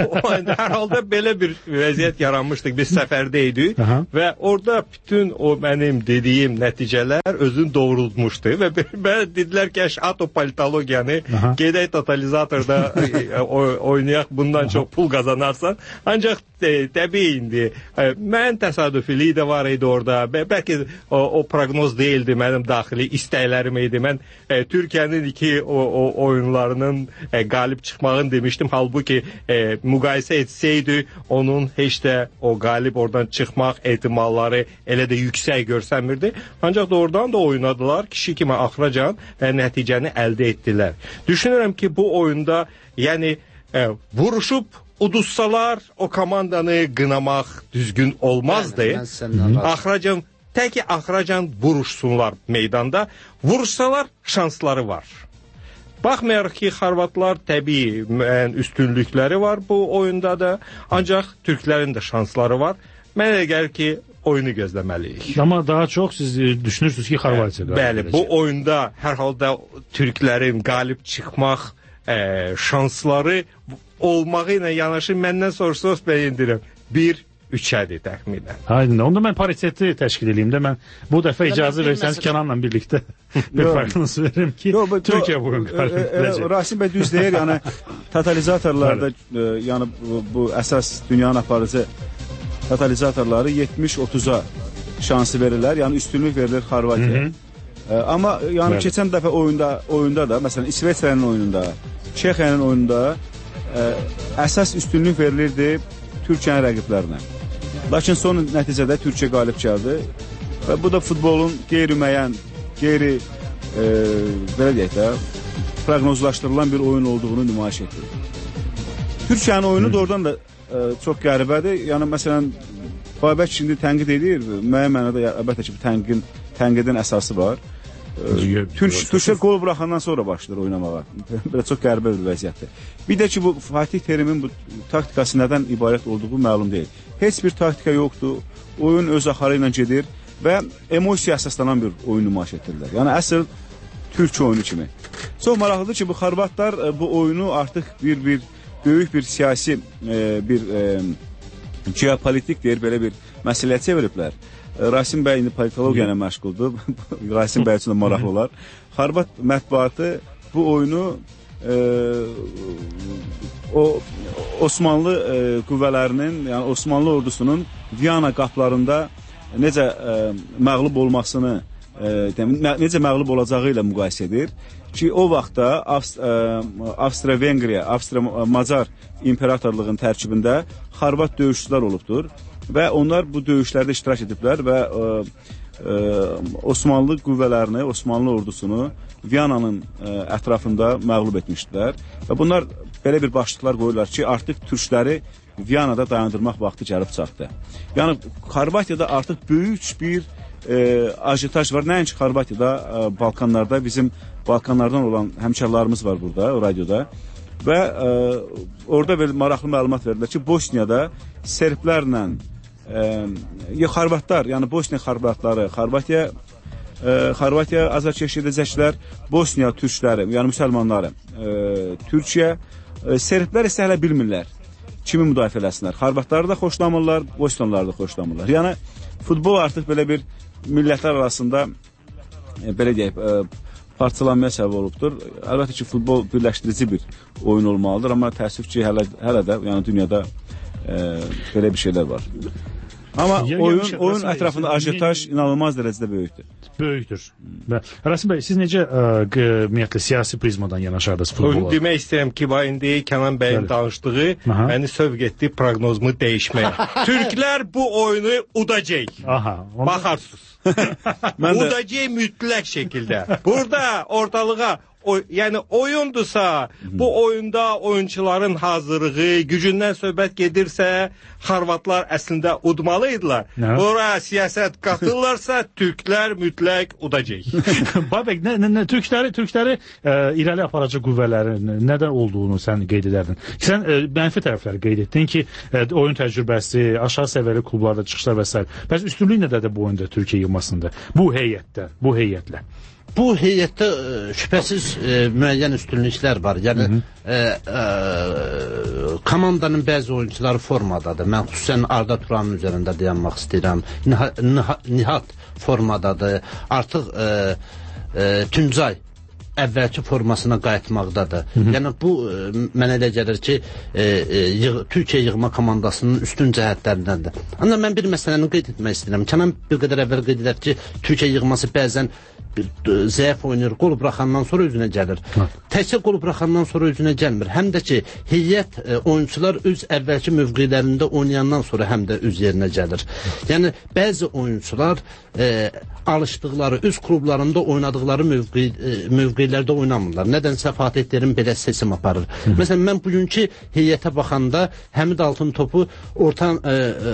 Hər halda belə bir vəziyyət yaranmışdıq, biz səfərdə idik və orada bütün o mənim dediyim nəticələr özünü doğrultmuşdu və belə dedilər ki, ato politologiyanı gedək totalizatorda oynayaq, bundan çox pul qazanarsan. Ancaq e, təbii indi e, mən təsadüfiliyi də var idi orada. Bəlkə o, o proqnoz deyildi, mənim daxili istəklərim idi. Mən e, Türkiyənin iki o, o oyunlarının e, qalib çıxmağını demişdim. Halbuki e, müqayisə etsəydi, onun heç də o qalib oradan çıxmaq ehtimalları elə də yüksək görsənmirdi. Ancaq doğrudan da oynadılar, kişi kimi axıracan və nəticəni əldə etdilər. Düşünürəm ki, bu oyunda yəni e, vuruşub uduzsalar o komandanı qınamaq düzgün olmazdı. Axıracan, təki axıracan vuruşsunlar meydanda. Vuruşsalar şansları var. Baxmayaraq ki, Xorvatlar təbii üstünlükləri var bu oyunda da, ancaq Türklərin də şansları var. Mənə gəlir ki, oyunu gözləməliyik. Amma daha çox siz düşünürsünüz ki, Xorvatiya qalib. Bəli, bu oyunda hər halda Türklərin qalib çıxmaq e, şansları olmağı ilə yanaşı məndən soruşsanız mən indirəm. Bir üçədir təxminən. Aydın. Onda mən pariteti təşkil edeyim də mən bu dəfə icazə versəniz Kənanla birlikdə bir proqnoz verim ki, yo, bu, Türkiyə bugün qalib edəcək. Rasim bəy düz deyir, yəni totalizatorlarda e, yəni bu, bu əsas dünyanın aparıcı totalizatorları yetmiş otuza şansı verirlər. Yəni üstünlük verilir Xorvatiya. E, amma yəni evet. Keçən dəfə oyunda oyunda da məsələn İsveçrənin oyununda, Çexiyanın oyununda e, əsas üstünlük verilirdi Türkiyənin rəqiblərinə. Lakin son nəticədə Türkiyə qalib gəldi və bu da futbolun qeyri-müəyyən, qeyri e, belə deyək də proqnozlaşdırılan bir oyun olduğunu nümayiş etdirir. Türkiyənin oyunu doğrudan da e, çox qəribədir. Yəni məsələn Babək şimdi tənqid edir, müəyyən mənada əlbəttə ki, tənqidin, tənqidin əsası var. Türkiyə qol buraxandan sonra başlayır oynamağa. Belə çox qəribə bir vəziyyətdir. Bir də ki, bu Fatih Terimin bu taktikası nədən ibarət olduğu məlum deyil. Heç bir taktika yoxdur. Oyun öz axarı ilə gedir və emosiya əsaslanan bir oyun nümayiş etdirirlər. Yəni əsl Türk oyunu kimi. Çox maraqlıdır ki, bu Xorvatlar bu oyunu artıq bir bir böyük bir siyasi e, bir e, geopolitik deyir, belə bir məsələyə çeviriblər. Rasim bəy indi politologiya ilə məşğuldur. Rasim bəy üçün də maraqlı olar. Xorvat mətbuatı bu oyunu e, o Osmanlı e, qüvvələrinin, yəni Osmanlı ordusunun Viyana qapılarında necə e, məğlub olmasını, e, necə məğlub olacağı ilə müqayisə edir. Ki o vaxtda Avstriya-Vengriya, Avstriya-Macar imperatorluğun tərkibində Xorvat döyüşçülər olubdur. və onlar bu döyüşlərdə iştirak ediblər və ə, ə, Osmanlı qüvvələrini, Osmanlı ordusunu Viyananın ə, ətrafında məğlub etmişdilər və bunlar belə bir başlıqlar qoyurlar ki, artıq türkləri Viyanada dayandırmaq vaxtı gəlib çatdı. Yəni Xorvatiyada artıq böyük bir e, ajitaj var. Nəinki Xorvatiyada, e, Balkanlarda bizim Balkanlardan olan həmkarlarımız var burada, o radioda. Və e, orada belə maraqlı məlumat verdilər ki, Bosniyada serblərlə e, Xorvatlar, yəni Bosniya xorvatları, Xorvatiya e, Xorvatiya azarkeş edəcəklər, Bosniya türkləri, yəni müsəlmanları, e, Türkiyə, e, serblər isə hələ bilmirlər kimi müdafiə eləsinlər. Xorvatları da xoşlamırlar, Bosniyalıları da xoşlamırlar. Yəni futbol artıq belə bir millətlər arasında e, belə deyək, e, parçalanmaya səbəb olubdur. Əlbəttə ki, futbol birləşdirici bir oyun olmalıdır, amma təəssüf ki, hələ, hələ də yəni dünyada e, belə bir şeylər var. Amma oyun, oyun ətrafında ajitaj inanılmaz dərəcədə böyükdür. Böyükdür. Və Rasim bəy, siz necə ə, ümumiyyətlə siyasi prizmadan yanaşardınız futbola? Demək istəyirəm ki, indi Kənan bəyin danışdığı Aha. məni sövq etdi proqnozumu dəyişməyə. Türklər bu oyunu udacaq. Aha. Onda... Baxarsınız. Udacaq mütləq şəkildə. Burada ortalığa O, yəni oyundursa, bu oyunda oyunçuların hazırlığı, gücündən söhbət gedirsə, Xorvatlar əslində udmalıydılar. Ora siyasət qatırlarsa, türklər mütləq udacaq. Babək, nə, nə, türkləri, türkləri ə, irəli aparacaq qüvvələrin nədən olduğunu sən qeyd edərdin. Sən ə, mənfi tərəfləri qeyd etdin ki, ə, oyun təcrübəsi, aşağı səviyyəli klublarda çıxışlar və s. Bəs üstünlük nədədir bu oyunda Türkiyə yığmasında? Bu heyətdə, bu heyətlə. Bu heyətdə ə, şübhəsiz ə, müəyyən üstünlüklər var. Yəni ə, ə, komandanın bəzi oyunçuları formadadır. Mən xüsusən Arda Turanın üzərində dayanmaq istəyirəm. Nihat, Nihat formadadır. Artıq ə, ə, Tuncay əvvəlki formasına qayıtmaqdadır. Hı -hı. Yəni bu ə, mənə elə gəlir ki, ə, ə, yığ, Türkiyə yığma komandasının üstün cəhətlərindəndir. Ancaq mən bir məsələni qeyd etmək istəyirəm. Kənan bir qədər əvvəl qeyd edər ki, Türkiyə yığması bəzən zəif oynayır, qol buraxandan sonra özünə gəlir. Təkcə qol buraxandan sonra özünə gəlmir. Həm də ki, heyət e, oyunçular öz əvvəlki mövqelərində oynayandan sonra həm də öz yerinə gəlir. Yəni, bəzi oyunçular e, alışdıqları, öz klublarında oynadıqları mövqe, e, mövqelərdə oynamırlar. Nədənsə Fatih Terim belə seçim aparır. Hı -hı. Məsələn, mən bugünkü heyətə baxanda Həmid Altıntop'u orta e,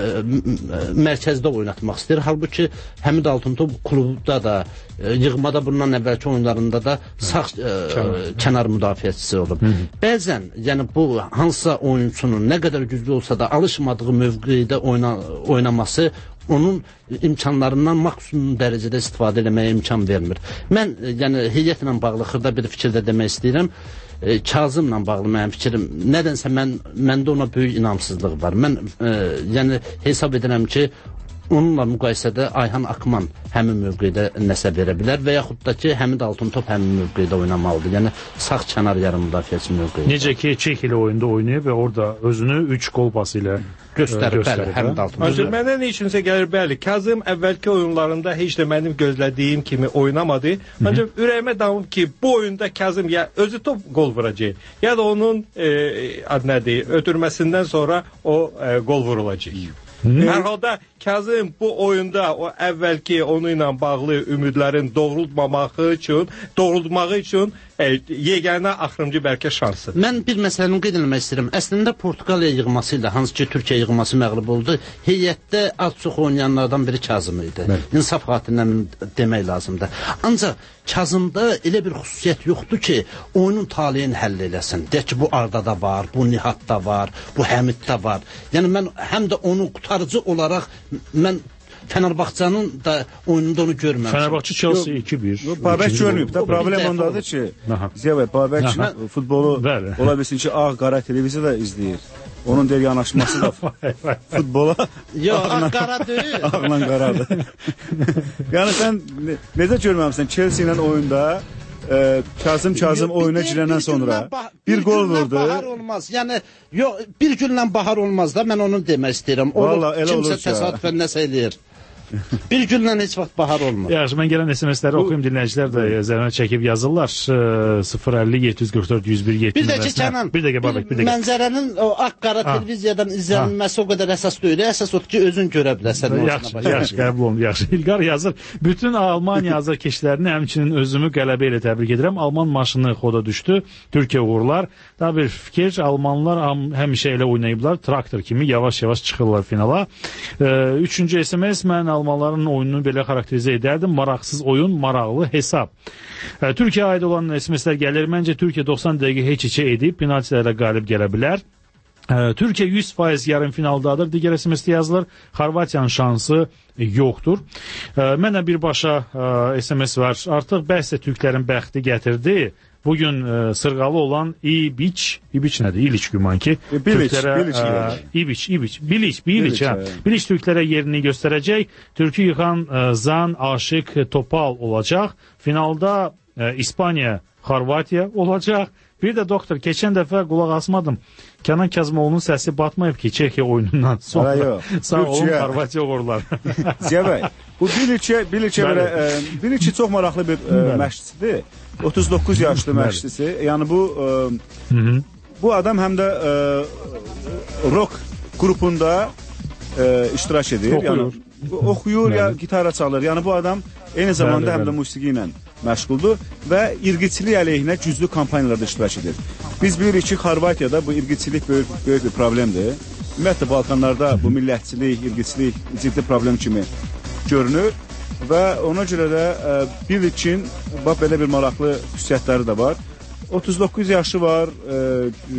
e, mərkəzdə oynatmaq istəyir. Halbuki Həmid Altıntop klubda da e, yığmada bundan əvvəlki oyunlarında da sağ ə, kənar müdafiəçisi olub. Hı -hı. Bəzən, yəni bu hansısa oyunçunun nə qədər güclü olsa da alışmadığı mövqedə oyna, oynaması onun imkanlarından maksimum dərəcədə istifadə etməyə imkan vermir. Mən yəni heyətlə bağlı xırda bir fikirdə demək istəyirəm. E, Kazımla bağlı mənim fikrim, nədənsə mən məndə ona böyük inamsızlıq var. Mən e, yəni hesab edirəm ki, onunla müqayisədə Ayhan Akman həmin mövqedə nəsə verə bilər və yaxud da ki, Həmid Altıntop həmin mövqedə oynamalıdır. Yəni, sağ kənar yarım müdafiəçi mövqedə. Necə ki, Çek ilə oyunda oynayıb və orada özünü üç qol pası ilə göstərib, bəli, Həmid Altıntop. Ancaq mənə nə üçünsə gəlir, bəli, Kazım əvvəlki oyunlarında heç də mənim gözlədiyim kimi oynamadı. Ancaq ürəyimə damıb ki, bu oyunda Kazım ya özü top qol vuracaq, ya da onun e, ad nədir, ötürməsindən sonra o e, qol vurulacaq. Hər halda Kazım bu oyunda o əvvəlki onu ilə bağlı ümidlərin doğrultmamağı üçün, doğrultmağı üçün e, yeganə axırıncı bəlkə şansı. Mən bir məsələni qeyd etmək istəyirəm. Əslində Portuqaliya yığması ilə hansı ki Türkiyə yığması məğlub oldu, heyətdə az çox oynayanlardan biri Kazım idi. Evet. İnsaf xatirinə demək lazımdır. Ancaq Kazımda elə bir xüsusiyyət yoxdur ki, oyunun taleyini həll eləsin. Deyək ki, bu Ardada var, bu Nihatda var, bu Həmiddə var. Yəni mən həm də onun qutarıcı olaraq mən Fenerbahçe'nin da oyununda onu görməmişim. Fenerbahçe Chelsea iki bir. Babək görməyib də. Problem ondadır ki, Ziya bəy, Babək futbolu ola bilsin ki, ağ-qara televiziyada izləyir. Onun deyir yanaşması da futbola yox, ağ-qara deyil. Ağla qaradır. Yəni sən ne, necə görməmişsən Chelsea ilə oyunda e, Kazım Kazım oyuna girəndən sonra bir, bir gol vurdu. Bahar olmaz. Yəni yox, bir günlə bahar olmaz da mən onu demək istəyirəm. O kimsə təsadüfən nəsə eləyir. Bir günlə heç vaxt bahar olmur. Yaxşı, mən gələn S M S-ləri oxuyum, dinləyicilər də zəhmət çəkib yazırlar. sıfır əlli yeddi yüz qırx dörd yüz bir yeddi. Bir dəqiqə Kənan. Bir dəqiqə Babək, bir dəqiqə. Mənzərənin o ağ-qara televiziyadan izlənilməsi o qədər əsas deyil. Əsas odur ki, özün görə biləsən. Yaxşı, yaxşı, qəbul olun, yaxşı. İlqar yazır. Bütün Almaniya azarkeşlərini, həmçinin özümü qələbə ilə təbrik edirəm. Alman maşını xoda düşdü. Türkiyə uğurlar. Daha bir fikir, Almanlar həmişə elə oynayıblar. Traktor kimi yavaş-yavaş çıxırlar finala. Üçüncü S M S, mən Almanların oyununu belə xarakterizə edərdim. Maraqsız oyun, maraqlı hesab. Türkiyə aid olan S M S-lər gəlir. Məncə Türkiyə doxsan dəqiqə heç içə edib penaltilərə qalib gələ bilər. Türkiyə yüz faiz yarım finaldadır. Digər S M S-də yazılır. Xorvatiyanın şansı yoxdur. Mənə birbaşa S M S var. Artıq bəhsə türklərin bəxti gətirdi. Bugün e, sırğalı olan İbiç, İbiç nədir? İliç güman ki. Biliç, Türklərə, Biliç, e, İbiç, İbiç, Biliç, Biliç, ha. Biliç Türklərə yerini göstərəcək. Türkü yıxan e, Zan, Aşık, Topal olacaq. Finalda e, İspaniya, Xorvatiya olacaq. Bir də doktor, keçən dəfə qulaq asmadım. Kənan Kazımoğlu'nun səsi batmayıb ki, Çexiya oyunundan sonra. Sağ olun, Xorvatiya uğurlar. Ziyəbəy, bu Biliçə, Biliçə belə, e, Biliçi çox maraqlı bir e, məşqçidir. otuz doqquz yaşlı məşqçisi. Yəni bu e, bu adam həm də e, rock qrupunda e, iştirak edir. Oxuyur. Yəni, oxuyur ya gitara çalır. Yəni bu adam eyni zamanda bəli, həm də musiqi ilə məşğuldur və irqiçilik əleyhinə güclü kampaniyalarda iştirak edir. Biz bilirik ki, Xorvatiyada bu irqiçilik böyük, böyük bir problemdir. Ümumiyyətlə Balkanlarda bu millətçilik, irqiçilik ciddi problem kimi görünür və ona görə də e, Biliçin bax belə bir maraqlı xüsusiyyətləri də var. otuz doqquz yaşı var. E, e,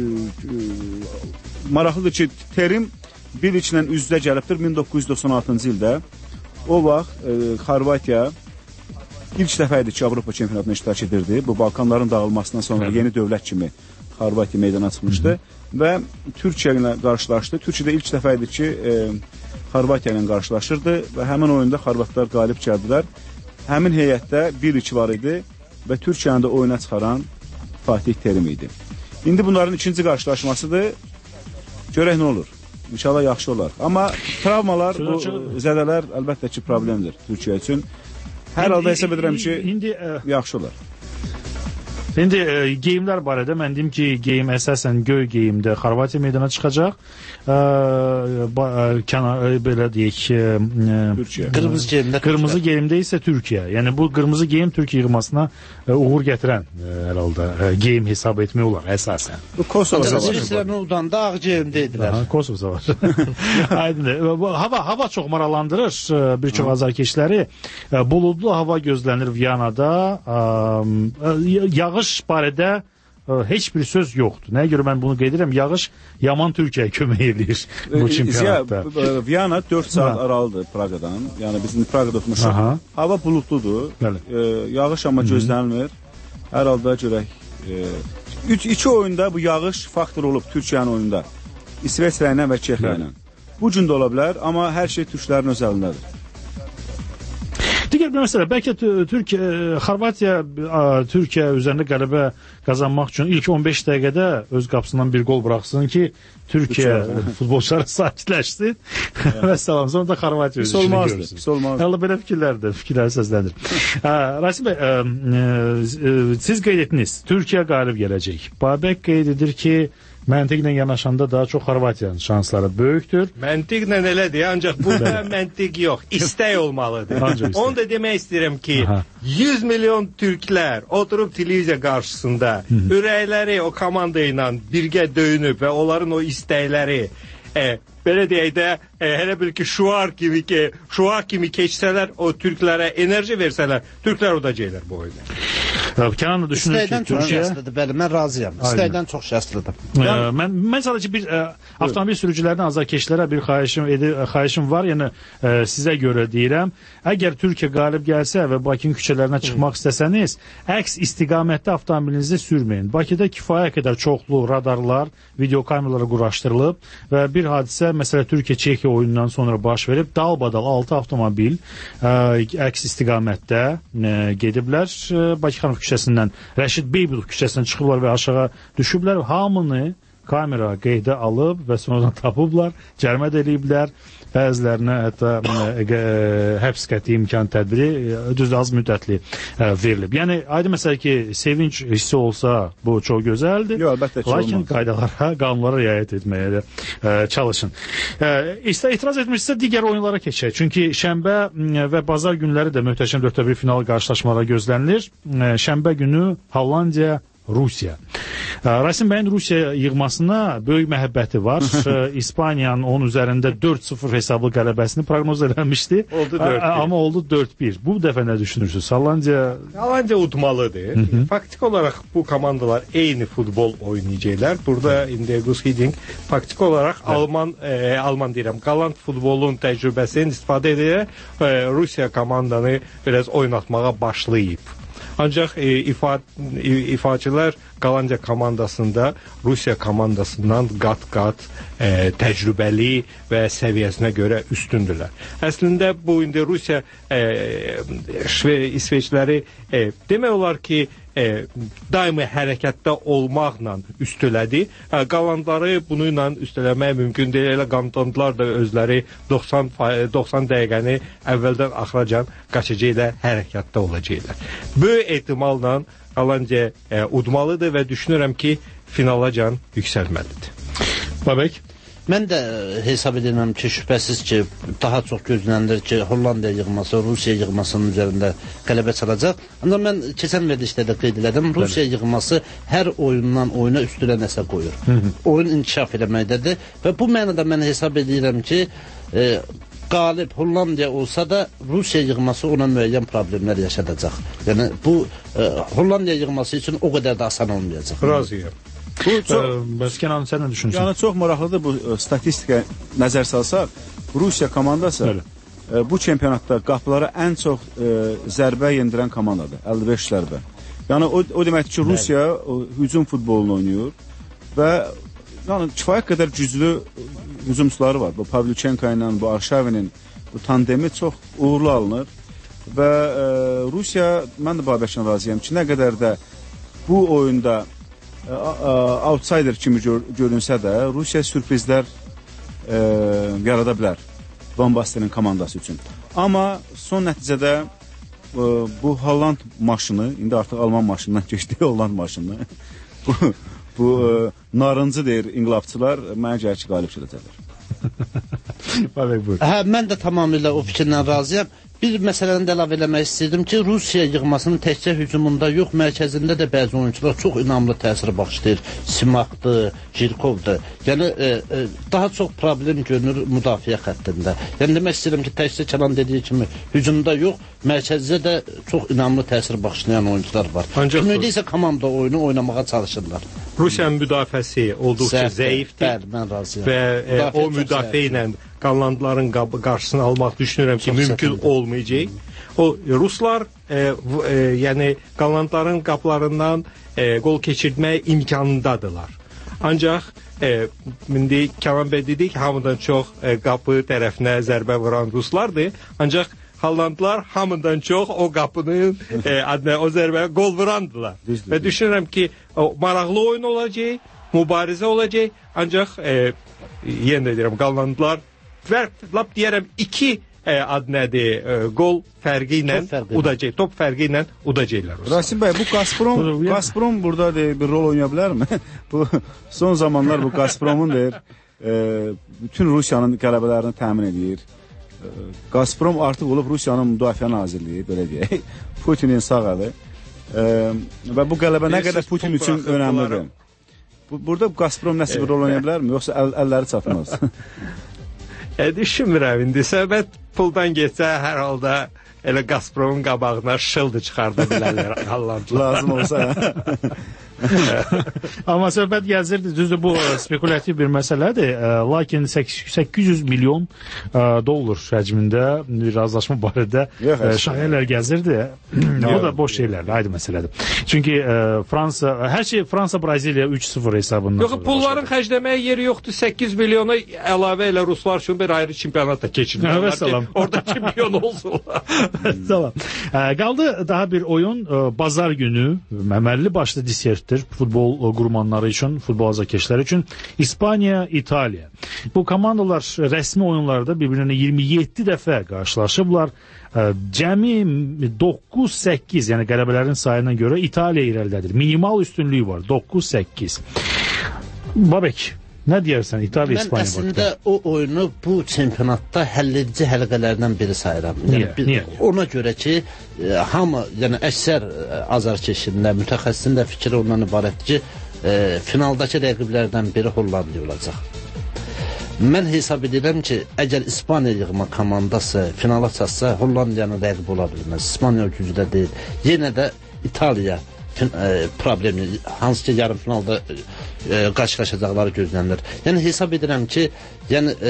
maraqlıdır ki, Terim Biliçlə üz-üzə gəlibdir min doqquz yüz doxsan altıncı ildə. O vaxt e, Xorvatiya ilk dəfə idi ki, Avropa çempionatına iştirak edirdi. Bu Balkanların dağılmasından sonra yeni dövlət kimi Xorvatiya meydana çıxmışdı və Türkiyə ilə qarşılaşdı. Türkiyədə ilk dəfə idi ki, e, Xorvatiya ilə qarşılaşırdı və həmin oyunda xorvatlar qalib gəldilər. Həmin heyətdə bir iki var idi və Türkiyəni də oyuna çıxaran Fatih Terim idi. İndi bunların ikinci qarşılaşmasıdır. Görək nə olur. İnşallah yaxşı olar. Amma travmalar, bu zədələr əlbəttə ki, problemdir Türkiyə üçün. Hər halda hesab edirəm ki, indi yaxşı olar. İndi e, geyimlər barədə mən deyim ki, geyim əsasən göy geyimdə Xorvatiya meydana çıxacaq. E, ba, e, kənar, e, belə deyək, e, Türkiyə. Qırmızı geyimdə qırmızı geyimdə isə Türkiyə. Yəni bu qırmızı geyim Türkiyə yığmasına e, uğur gətirən e, hər halda e, geyim hesab etmək olar əsasən. Bu Kosovo savaşı. Sırasından da ağ geyimdə idilər. Kosovo savaşı. Aydındır. Hava hava çox maraqlandırır e, bir çox azarkeşləri. E, buludlu hava gözlənir Viyanada. E, yağış barədə ə, heç bir söz yoxdur. Nəyə görə mən bunu qeyd edirəm? Yağış yaman Türkiyəyə kömək edir bu çempionatda. Viyana dörd saat aralıdır Praqadan. Yəni biz Praqada oxumuşuq. Hava buludludur. E, yağış amma gözlənilmir. Hər halda görək. E, üç, iki oyunda bu yağış faktor olub Türkiyənin oyunda. İsveçrə ilə və Çexiya ilə. Bu gün də ola bilər, amma hər şey türklərin öz əlindədir. Digər bir məsələ, bəlkə Türkiyə, Xorvatiya Türkiyə üzərində qələbə qazanmaq üçün ilk on beş dəqiqədə öz qapısından bir gol buraxsın ki, Türkiyə futbolçuları sakitləşsin və salam. Sonra da Xorvatiya öz işini görsün. Pis olmazdı. Hələ belə fikirlərdir, fikirləri səsləndir. Rasim bəy, siz qeyd etdiniz, Türkiyə qalib gələcək. Babək qeyd edir ki, məntiqlə yanaşanda daha çox Xorvatiyanın şansları böyükdür. Məntiqlə elədir, ancaq burada məntiq yox, istək olmalıdır. Onu da demək istəyirəm ki, aha, yüz milyon türklər oturub televiziya qarşısında ürəkləri o komanda ilə birgə döyünüb və onların o istəkləri e, belə deyək də e, hələ bil ki şuar kimi ki, şuar kimi keçsələr, o türklərə enerji versələr, türklər udacaqlar bu oyunu. Kənan da düşünür İstəkdən ki, çox Türkiyə... şəslidir, bəli, mən razıyam. İstəkdən çox şəslidir. Yəni... Mən, mən sadəcə bir ə, avtomobil sürücülərindən azarkeşlərə bir xahişim, edi, xahişim var, yəni ə, sizə görə deyirəm. Əgər Türkiyə qalib gəlsə və Bakının küçələrinə çıxmaq Hı. istəsəniz, əks istiqamətdə avtomobilinizi sürməyin. Bakıda kifayət qədər çoxlu radarlar, video kameraları quraşdırılıb və bir hadisə, məsələ Türkiyə-Çexiya oyunundan sonra baş verib, dalbadal altı avtomobil ə, əks istiqamətdə ə, gediblər. Bakı xanım küçəsindən Rəşid Beybulov küçəsindən çıxıblar və aşağı düşüblər. Hamını kamera qeydə alıb və sonradan tapıblar, cərimə də eləyiblər. Bəzilərinə hətta ə, ə, həbs qəti imkan tədbiri düz az müddətli ə, verilib. Yəni aydın məsələ ki, sevinç hissi olsa bu çox gözəldir. Yox, əlbəttə ki, lakin olmaz. qaydalara, qanunlara riayət etməyə də ə, çalışın. Ə, İstə etiraz etmişsə digər oyunlara keçək. Çünki şənbə və bazar günləri də möhtəşəm dörddə bir final qarşılaşmaları gözlənilir. Ə, şənbə günü Hollandiya Rusiya. Rasim bəyin Rusiya yığmasına böyük məhəbbəti var. İspaniyanın onun üzərində dörd sıfır hesablı qələbəsini proqnoz eləmişdi. Oldu dörd bir. Amma oldu dörd bir. Bu dəfə nə düşünürsünüz? Hollandiya Hollandiya udmalıdır. Faktik olaraq bu komandalar eyni futbol oynayacaqlar. Burada indi Gus Hiddink faktik olaraq evet. Alman e, Alman deyirəm, qalan futbolun təcrübəsini istifadə edərək e, Rusiya komandanı biraz oynatmağa başlayıb. Ancaq e, ifa, e, ifaçılar Hollandiya komandasında Rusiya komandasından qat-qat e, təcrübəli və səviyyəsinə görə üstündürlər. Əslində bu indi Rusiya e, İsveçləri e, demək olar ki e, daimi hərəkətdə olmaqla üstülədi. E, qalanları bunu ilə üstələmək mümkün deyil. Elə qalanlar da özləri doxsan, doxsan dəqiqəni əvvəldən axıracan qaçacaqlar, hərəkətdə olacaqlar. Böyük ehtimalla Hollandiya e, udmalıdır və düşünürəm ki, finalacan yüksəlməlidir. Babək? Mən də hesab edirəm ki, şübhəsiz ki, daha çox gözlənilir ki, Hollandiya yığması, Rusiya yığmasının üzərində qələbə çalacaq. Ancaq mən keçən verilişdə də qeyd elədim, Rusiya yığması hər oyundan oyuna üstünə nəsə qoyur. Hı -hı. Oyun inkişaf eləməkdədir və bu mənada mən hesab edirəm ki, e, qalib Hollandiya olsa da Rusiya yığması ona müəyyən problemlər yaşadacaq. Yəni bu e, Hollandiya yığması üçün o qədər də asan olmayacaq. Razıyam. Bu çox bəs Kənan sən nə düşünürsən? Yəni çox maraqlıdır bu ə, statistikaya nəzər salsaq, Rusiya komandası ə, bu çempionatda qapılara ən çox ə, zərbə yendirən komandadır. əlli beş zərbə. Yəni o, o deməkdir ki, Rusiya o, hücum futbolunu oynayır və yəni kifayət qədər güclü hücumçuları var. Bu Pavlyuchenko ilə, bu Arşavinin bu tandemi çox uğurlu alınır və ə, Rusiya, mən də Babəklə razıyam ki, nə qədər də bu oyunda ə, ə, outsider kimi gör, görünsə də Rusiya sürprizlər ə, yarada bilər Van Basten'in komandası üçün. Amma son nəticədə ə, bu Holland maşını, indi artıq Alman maşından keçdi Holland maşını, bu Bu ə, narıncı deyir inqilabçılar, mənə gəlir ki, qalib çıxacaqlar. Hə, mən də tamamilə o fikirlə razıyam. Bir məsələni də əlavə eləmək istəyirdim ki, Rusiya yığmasının təkcə hücumunda yox, mərkəzində də bəzi oyuncular çox inamlı təsir bağışlayır. Simakdır, Jirkovdur. Yəni e, e, daha çox problem görünür müdafiə xəttində. Yəni demək istəyirəm ki, təkcə Kənan dediyi kimi hücumda yox, mərkəzdə də çox inamlı təsir bağışlayan oyuncular var. Ancaq ümidi isə komanda oyunu oynamağa çalışırlar. Rusiyanın müdafiəsi olduqca zəifdir. Bəli, mən razıyam. Və e, o müdafiə ilə Hollandların qarşısını almaq düşünürəm ki, çox mümkün səhəndə olmayacaq. O Ruslar e, e, yəni Hollandların qapılarından e, gol keçirmək imkanındadılar. Ancaq e, indi Kənan bəy dedik, hamıdan çox e, qapı tərəfinə zərbə vuran Ruslardır. Ancaq Hollandlar hamıdan çox o qapının e, adına o zərbəyə gol vurandılar. Düzdür, və düşünürəm ki, o maraqlı oyun olacaq, mübarizə olacaq. Ancaq e, yenə deyirəm, Hollandlar və lap deyərəm iki e, ad nədir, e, gol fərqi ilə udacaq, top fərqi ilə udacaqlar. Rasim bəy, bu Gazprom, Gazprom burada deyir, bir rol oynaya bilərmi? Bu son zamanlar bu Gazpromun deyir, e, bütün Rusiyanın qələbələrini təmin edir. E, Gazprom artıq olub Rusiyanın müdafiə nazirliyi, belə deyək, Putinin sağ əli. E, və bu qələbə nə qədər Putin üçün önəmlidir. Bu, burada Gazprom nəsə bir rol oynaya bilərmi? Yoxsa əl, əlləri çatmaz? E, düşünmürəm, indi söhbət puldan getsə hər halda elə Gazpromun qabağına şıldı çıxarda bilərlər Hollandlar. Lazım olsa. Amma söhbət gəzirdi, düzdür, bu spekulativ bir məsələdir. Lakin səkkiz yüz milyon dollar həcmində bir razılaşma barədə şayələr gəzirdi. O da boş şeylərdir, aydın məsələdir. Çünki Fransa, hər şey Fransa-Braziliya üç sıfır hesabından. Yox, pulların xərcləməyə yeri yoxdur. səkkiz milyona əlavə ilə Ruslar üçün bir ayrı çempionat da keçirdirlər ki, orada çempion olsunlar. Salam. Qaldı daha bir oyun, bazar günü əməlli başlı Disert rəqabətdir futbol qurmanları üçün, futbol azarkeşləri üçün. İspaniya, İtaliya. Bu komandalar rəsmi oyunlarda bir-birinə iyirmi yeddi dəfə qarşılaşıblar. Cəmi doqquz səkkiz, yəni qələbələrin sayına görə İtaliya irəlidədir. Minimal üstünlüyü var, doqquz səkkiz. Babək, nə deyərsən İtaliya, İspaniya? Mən əslində o oyunu bu çempionatda həlledici həlqələrdən biri sayıram. Niyə? Yəni, Niyə? Ona görə ki, hamı, yəni əksər azarkeşində, mütəxəssisin də fikri ondan ibarətdir ki, e, finaldakı rəqiblərdən biri Hollandiya olacaq. Mən hesab edirəm ki, əgər İspaniya yığma komandası finala çatsa, Hollandiyanın rəqibi ola bilməz. İspaniya gücdə deyil. Yenə də İtaliya problemi, hansı ki yarım finalda e, qarşılaşacaqları gözlənilir. Yəni hesab edirəm ki, yəni e,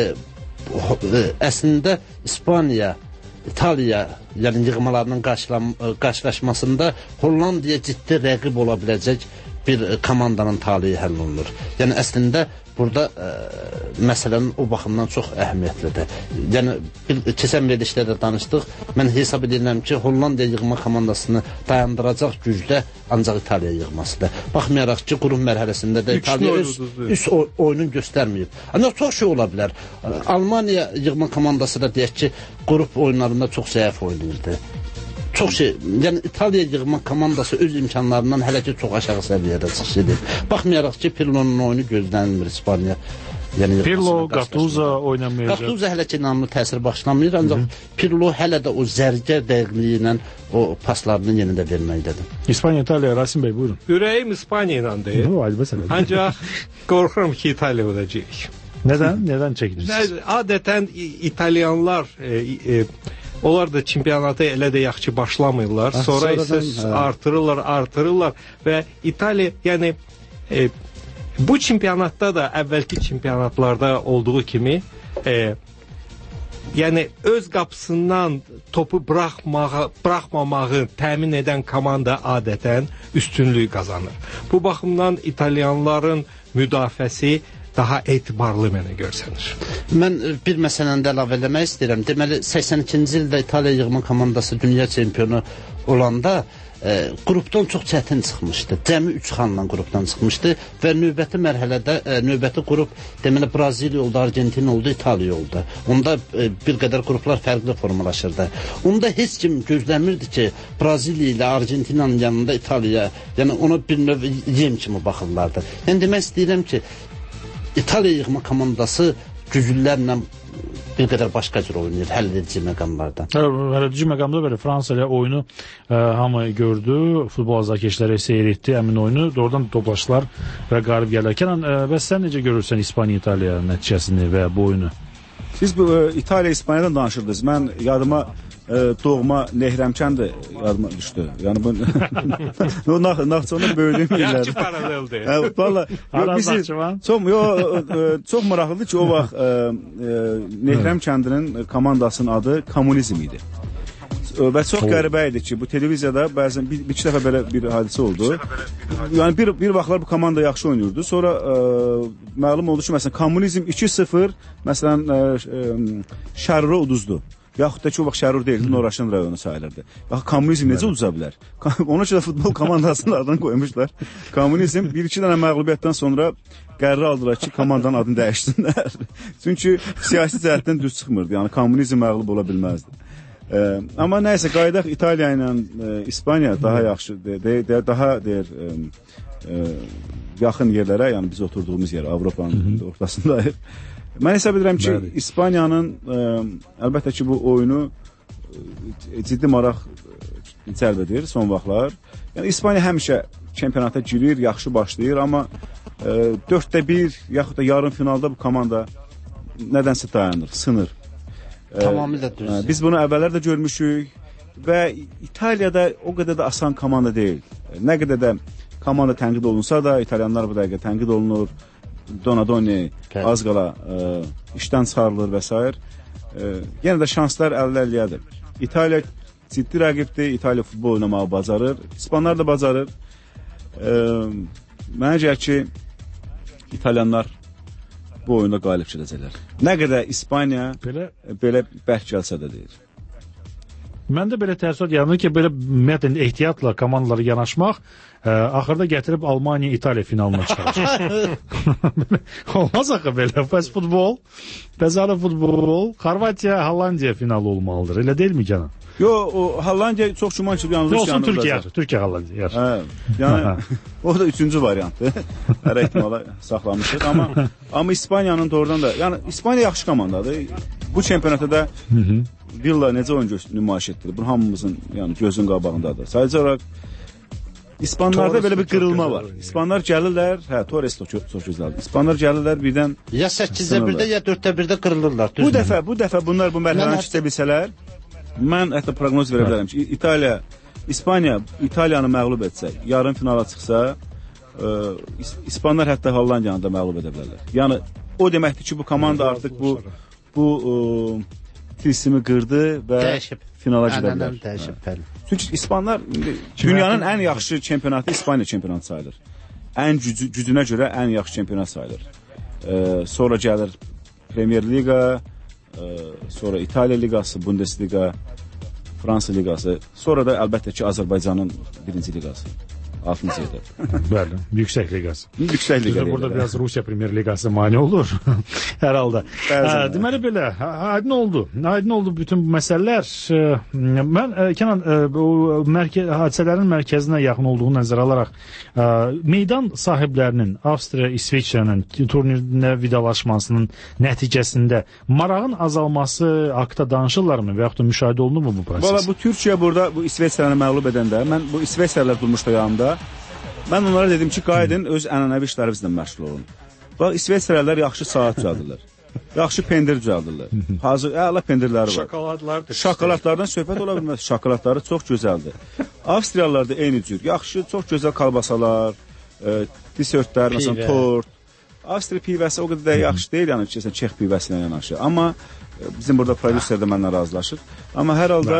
e, əslində İspaniya, İtaliya, yəni yığmalarının qarşılaşmasında Hollandiya ciddi rəqib ola biləcək bir komandanın talihi həll olunur. Yəni əslində burada ə, məsələnin o baxımdan çox əhəmiyyətlidir. Yəni keçən verilişdə də danışdıq. Mən hesab edirəm ki, Hollandiya yığma komandasını dayandıracaq gücdə ancaq İtaliya yığmasıdır. Baxmayaraq ki, qrup mərhələsində də İtaliya öz, üst oyunun göstərməyib. Ancaq çox şey ola bilər. Almaniya yığma komandası da deyək ki, qrup oyunlarında çox zəif oynayırdı. Çox şey, yəni İtaliya yığma komandası öz imkanlarından hələ ki çox aşağı səviyyədə çıxış edir. Baxmayaraq ki, Pirlo'nun oyunu gözlənilmir İspaniya. Yəni Pirlo, Gattuso oynamayacaq. Gattuso hələ ki namlı təsir başlamayır, ancaq Hı -hı. Pirlo hələ də o zərgər dəqiqliyi ilə o paslarını yenə də verməkdədir. İspaniya, İtaliya, Rasim bəy buyurun. Ürəyim İspaniya ilə deyil. Ancaq qorxuram ki, İtaliya olacaq. Nədən? Nədən çəkinirsiniz? Adətən İtalyanlar e, e, onlar da çempionata elə də yaxşı başlamırlar. Ah, sonra isə artırırlar, artırırlar və İtaliya, yəni e, bu çempionatda da əvvəlki çempionatlarda olduğu kimi e, yəni öz qapısından topu buraxmağı, buraxmamağı təmin edən komanda adətən üstünlük qazanır. Bu baxımdan İtalyanların müdafiəsi daha etibarlı mənə görsənir. Mən bir məsələni də əlavə eləmək istəyirəm. Deməli, səksən ikinci ildə İtaliya yığma komandası dünya çempionu olanda e, qrupdan çox çətin çıxmışdı. Cəmi üç xanla qrupdan çıxmışdı və növbəti mərhələdə, e, növbəti qrup deməli Braziliya oldu, Argentina oldu, İtaliya oldu. Onda e, bir qədər qruplar fərqli formalaşırdı. Onda heç kim gözləmirdi ki, Braziliya ilə Argentinanın yanında İtaliya, yəni ona bir növ yem kimi baxırlardı. Yəni demək istəyirəm ki, İtaliya yığma komandası güclülərlə bir qədər başqa cür oynayır, həll edici məqamlarda. Həll edici məqamda belə Fransa ilə oyunu ə, hamı gördü, futbol azarkeşləri seyir etdi, əmin oyunu, doğrudan toplaşdılar və qalib gəlirlər. Kənan, ə, bəs sən necə görürsən İspaniya-İtaliya nəticəsini və bu oyunu? Siz bu İtaliya-İspaniyadan danışırdınız. Mən yadıma doğma Nehrəmkəndir yadıma düşdü. Yəni bu o Naxçıvanda böyüdüyüm illərdir. Yaxşı paraleldir. Hə, valla bizi çox yo çox maraqlıdır ki, o vaxt Nehrəm kəndinin komandasının adı Kommunizm idi. Və çox qəribə idi ki, bu televiziyada bəzən bir, bir iki dəfə belə bir hadisə oldu. Yəni bir bir vaxtlar bu komanda yaxşı oynayırdı. Sonra ə, məlum oldu ki, məsələn Kommunizm iki sıfır məsələn Şərura uduzdu. Yaxud da ki, o vaxt Şərur deyildi, Noraşın rayonu sayılırdı. Bax, kommunizm necə uduza bilər? Ona görə futbol komandasının adını qoymuşlar. Kommunizm bir-iki dənə məğlubiyyətdən sonra qərar aldılar ki, komandanın adını dəyişsinlər. Çünki siyasi cəhətdən düz çıxmırdı. Yəni, kommunizm məğlub ola bilməzdi. E, amma nəysə, qaydaq İtaliya ilə e, İspaniya daha yaxşı, de, de, de, daha deyir, e, e, yaxın yerlərə, yəni biz oturduğumuz yer, Avropanın ortasındayıq. Mən hesab edirəm ki, Bəli. İspaniyanın ə, əlbəttə ki, bu oyunu ə, ciddi maraq cəlb edir son vaxtlar. Yəni İspaniya həmişə çempionata girir, yaxşı başlayır, amma ə, dörddə bir yaxud da yarım finalda bu komanda nədənsə dayanır, sınır. Tamamilə düz. Ə, biz bunu əvvəllər də görmüşük və İtaliyada o qədər də asan komanda deyil. Nə qədər də komanda tənqid olunsa da, İtalyanlar bu dəqiqə tənqid olunur. Donadoni az qala ə, işdən çıxarılır və s. Ə, yenə də şanslar əldə-əlliyədir. İtaliya ciddi rəqibdir, İtaliya futbol oynamağı bacarır, İspanlar da bacarır. Ə, mənə gəlir ki, İtalyanlar bu oyunda qalib gələcəklər. Nə qədər İspaniya belə, belə bərk gəlsə də deyir. Məndə belə təəssürat yaranır ki, belə ümumiyyətlə ehtiyatla komandalara yanaşmaq ə, axırda gətirib Almaniya İtaliya finalına çıxarır. Olmaz axı belə. Bəs futbol, bəzəli futbol, Xorvatiya, Hollandiya finalı olmalıdır. Elə deyilmi Canan? Yo, o Hollandiya çox güman ki, yalnız olsun Türkiyə, Türkiyə Hollandiya. Hə, yəni o da üçüncü variantdır. Hər ehtimala saxlamışıq, amma amma İspaniyanın doğrudan da, yəni İspaniya yaxşı komandadır. Bu çempionatda da Villa necə oyun nümayiş etdirir? Bu hamımızın yəni gözün qabağındadır. Sadəcə olaraq İspanlarda belə bir qırılma var. İspanlar gəlirlər, hə, Torres də çox, çox gözəldir. İspanlar gəlirlər birdən ya səkkizdə birdə ya dörddə birdə qırılırlar. Bu dəfə, bu dəfə bunlar bu mərhələni keçə bilsələr, mən hətta proqnoz verə bilərəm ki, İtaliya, İspaniya İtaliyanı məğlub etsə, yarım finala çıxsa, ə, İspanlar hətta Hollandiyanı da məğlub edə bilərlər. Yəni o deməkdir ki, bu komanda artıq bu bu ə, tilsimi qırdı və dəyişib. Finala gedə bilər. Dəyişib, çünki İspanlar dünyanın ən yaxşı çempionatı İspaniya çempionatı sayılır. Ən gücü, gücünə görə ən yaxşı çempionat sayılır. Ə, sonra gəlir Premier Liga, sonra İtaliya liqası, Bundesliga, Fransa liqası, sonra da əlbəttə ki, Azərbaycanın birinci liqası. Altıncı yerdə. Bəli, yüksək liqası. Yüksək liqası. Burada biraz Rusiya Premier Liqası mane olur. Hər halda. Deməli belə, aydın oldu. Aydın oldu bütün bu məsələlər. Mən, Kenan, bu hadisələrin mərkəzinə yaxın olduğunu nəzərə alaraq, meydan sahiblərinin, Avstriya, İsveçrənin turnirində vidalaşmasının nəticəsində marağın azalması haqda danışırlarmı və yaxud da müşahidə olunur mu bu proses? Valla bu Türkiyə burada bu İsveçrəni məğlub edəndə, mən bu İsveçrələr durmuşdu yanımda. Mən onlara dedim ki, qayıdın, öz ənənəvi işlərinizlə məşğul olun. Bax, İsveçrələr yaxşı saat düzəldirlər. Yaxşı pendir düzəldirlər. Hazır, əla pendirləri var. Şokoladlardır. Şokoladlardan söhbət ola bilməz. Şokoladları çox gözəldir. Avstriyalılar da eyni cür. Yaxşı, çox gözəl kalbasalar, e, desertlər, məsələn, tort. Avstriya pivəsi o qədər də yaxşı deyil, yəni ki, Çex pivəsi ilə yanaşı. Amma e, bizim burada prodüser də mənlə razılaşır. Amma hər halda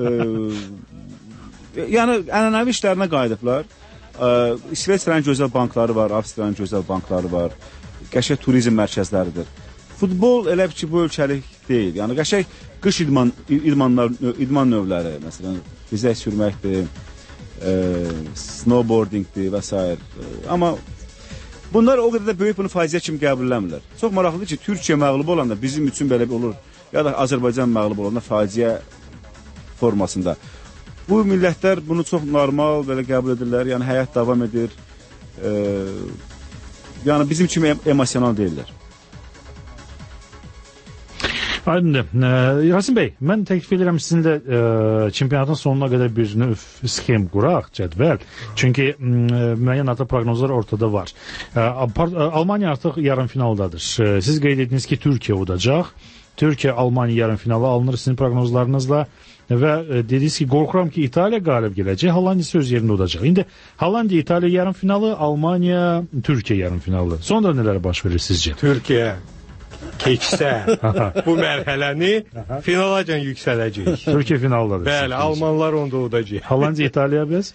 e, yəni ənənəvi işlərinə qayıdıblar. İsveçrənin gözəl bankları var, Avstriyanın gözəl bankları var, qəşəng turizm mərkəzləridir. Futbol elə ki, bu ölkəlik deyil. Yəni qəşəng qış idman, idmanlar, idman növləri, məsələn, dizək sürməkdir, e, snowboardingdir və s. Amma bunlar o qədər də böyük bunu faciə kimi qəbulləmirlər. Çox maraqlıdır ki, Türkiyə məğlub olanda bizim üçün belə olur, ya da Azərbaycan məğlub olanda faciə formasında. Bu millətlər bunu çox normal belə qəbul edirlər, yəni həyat davam edir. E, yəni bizim kimi emosional deyirlər. Aydındır. Rasim bəy, mən təklif edirəm sizinlə e, çempionatın sonuna qədər bir növ sxem quraq, cədvəl. Çünki müəyyən artıq proqnozlar ortada var. E, Almaniya artıq yarım finaldadır. E, siz qeyd etdiniz ki, Türkiyə udacaq. Türkiyə, Almaniya yarım finalı alınır sizin proqnozlarınızla. Və e, dediniz ki, qorxuram ki, İtaliya qalib gələcək, Hollandiya öz yerində olacaq. İndi Hollandiya, İtaliya yarım finalı, Almaniya, Türkiyə yarım finalı. Sonra nələr baş verir sizcə? Türkiyə keçsə bu mərhələni finalacan yüksələcək. Türkiyə finaldadır. Bəli, Almanlar onda udacaq. Hollandiya, İtaliya biz?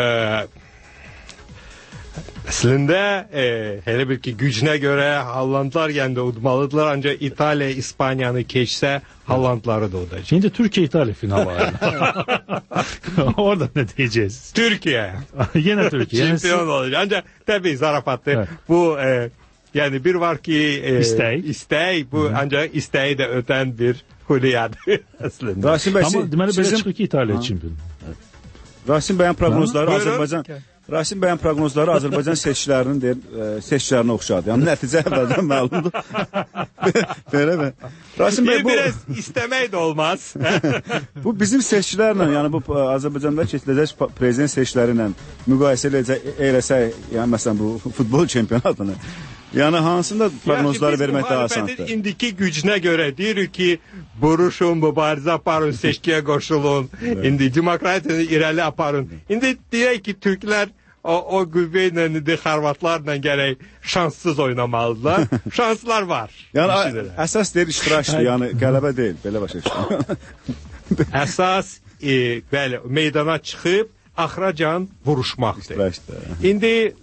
Əslində, e, elə bir ki, gücünə görə Hollandlar gəndə udmalıdırlar, ancaq İtaliya, İspaniyanı keçsə, Hollandları da udacaq. Şimdi Türkiyə, İtaliya finalı. Orada nə deyəcəyiz? Türkiyə. Yenə Türkiyə. Çempion olacaq. Ancaq təbii zarafatdır. Evet. Bu, e, yəni bir var ki, e, istək. İstək, bu Hı. ancaq istəyi də ötən bir hülyadır əslində. Rasim bəy, amma deməli belə çıxır ki, İtaliya çempion. Rasim bəyan proqnozları Azərbaycan Rasim bəyan proqnozları Azərbaycan seçkilərinin deyir, e, seçkilərinə oxşadı. Yəni nəticə əvvəldən məlumdur. Belə mi? Rasim bəy, bu biraz istəmək də olmaz. Bu bizim seçkilərlə, yəni bu Azərbaycanda keçiriləcək prezident seçkiləri ilə müqayisə eləsək, yəni məsələn bu futbol çempionatını, yəni hansında proqnozları vermək daha asandır? İndiki gücünə görə deyirik ki, buruşun, mübarizə aparın, seçkiyə qoşulun, indi demokratiyanı irəli aparın. İndi deyək ki, Türklər o, o qüvvə ilə, Xorvatlarla gərək şanssız oynamalıdırlar. Şanslar var. Yəni əsas deyir iştirakçı, yəni qələbə deyil, belə başa düşün. Əsas e, bəli, meydana çıxıb axıracan vuruşmaqdır. İndi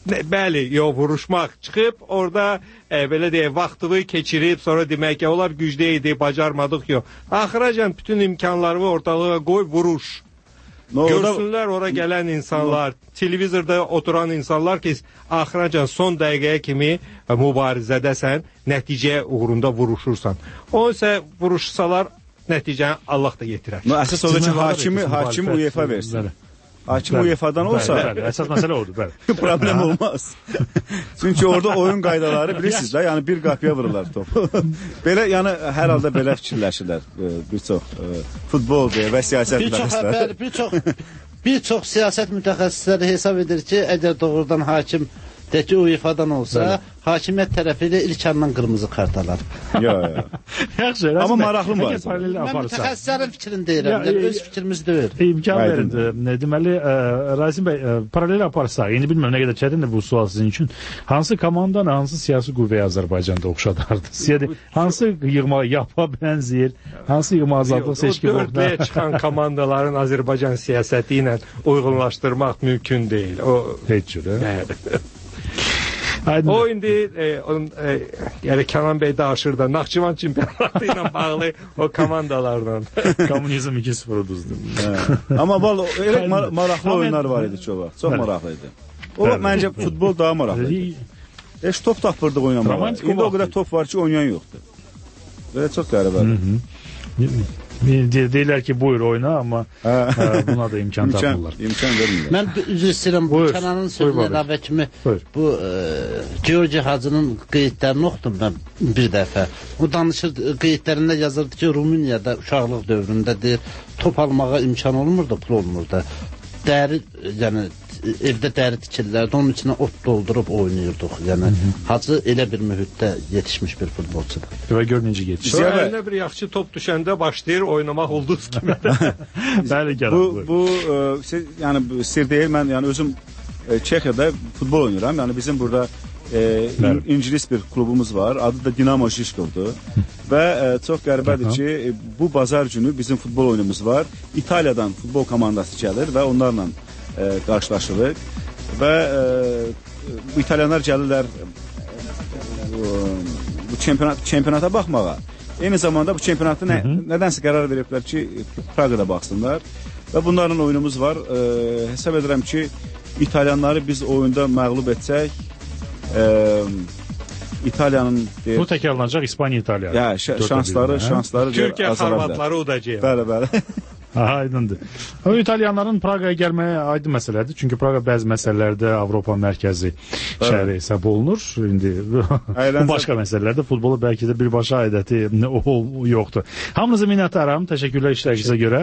bəli, yox vuruşmaq çıxıb, orada e, belə deyək, vaxtını keçirib, sonra demək ki, onlar güclü idi, bacarmadıq, yox. Axıracan bütün imkanları ortalığa qoy, vuruş. No, görsünlər ora gələn insanlar, no. televizorda oturan insanlar ki, axıracan son dəqiqəyə kimi mübarizədəsən, nəticə uğrunda vuruşursan. O isə vuruşsalar, nəticəni Allah da yetirər. No, əsas odur ki, hakimi, hakimi UEFA versin. Hakim UEFA'dan olsa bəli, bəli, əsas məsələ odur, bəli. Problem olmaz. Çünki orada oyun qaydaları bilirsiniz də, yəni bir qapıya vururlar topu. Belə, yəni hər halda belə fikirləşirlər bir çox futbol deyə və siyasət mütəxəssisləri. Bir çox, bir çox siyasət mütəxəssisləri hesab edir ki, əgər doğrudan hakim deyək ki, UEFA'dan olsa, bəli. Hakimiyyət tərəfi ilə ilk andan qırmızı kart alar. Yo, yo. Yaxşı, amma maraqlı var. Mən mütəxəssislərin fikrini deyirəm, ya, öz fikrimiz deyil. İmkan verin. Deməli, Rasim bəy, paralel aparsa, indi bilmirəm nə qədər çətindir bu sual sizin üçün. Hansı komandanı, hansı siyasi qüvvəyə Azərbaycanda oxşadardı? Yəni, hansı yığma yapa bənzəyir, hansı yığma azadlıq seçki o dördləyə çıxan komandaların Azərbaycan siyasəti ilə uyğunlaşdırmaq mümkün deyil. O heç cür, o indi e, on, e, yəni Kənan bəy danışır da Naxçıvan çempionatı ilə bağlı o komandalarla. Kommunizm iki sıfır uduzdu. Amma valla elə mar maraqlı oyunlar var idi çox vaxt. Çox maraqlı idi. O məncə futbol daha maraqlı idi. Heç top tapırdıq oynamağa. İndi o qədər top var ki, oynayan yoxdur. Belə çox qəribədir. Deyirlər ki, buyur oyna, amma buna da imkan tapırlar. İmkan vermirlər. Mən üzr istəyirəm, bu Kənanın sözünə əlavə kimi bu Georgi Hacının qeydlərini oxudum mən bir dəfə. O danışır, qeydlərində yazırdı ki, Rumuniyada uşaqlıq dövründə deyir, top almağa imkan olmur da, pul olmur da. Dəri, yəni evdə dəri tikirlərdi, onun içine ot doldurub oynayırdıq. Yəni Hacı elə bir mühitdə yetişmiş bir futbolçudur. Və gör necə yetişir. Sonra əlinə bir yaxşı top düşəndə başlayır oynamaq olduğu kimi. Bəli, gəlin. Bu bu e, yəni sir deyil, mən yəni özüm e, Çexiyada futbol oynayıram. Yəni bizim burada e, in, İngilis bir klubumuz var. Adı da Dinamo Jiskovdur. Və e, çox qəribədir ki, e, bu bazar günü bizim futbol oyunumuz var. İtaliyadan futbol komandası gəlir və onlarla E, qarşılaşırıq və e, bu İtalyanlar gəlirlər e, bu çempionat, çempionata baxmağa. Eyni zamanda bu çempionatı nə, nədənsə qərar veriblər ki, Praqada baxsınlar və bunların oyunumuz var. E, hesab edirəm ki, İtalyanları biz oyunda məğlub etsək, e, İtaliyanın deyir, bu təkrarlanacaq İspaniya-İtaliya. Ya, şansları, şansları Türkiyə xorvatları udacaq. Bəli, bəli. Aydındır. O İtalyanların Praqaya gəlməyə aydın məsələdir. Çünki Praqa bəzi məsələlərdə Avropa mərkəzi şəhəri hesab olunur. İndi bu başqa məsələlərdə futbolu bəlkə də birbaşa aidəti yoxdur. Hamınızı minnətdaram. Təşəkkürlər işləyişinizə görə.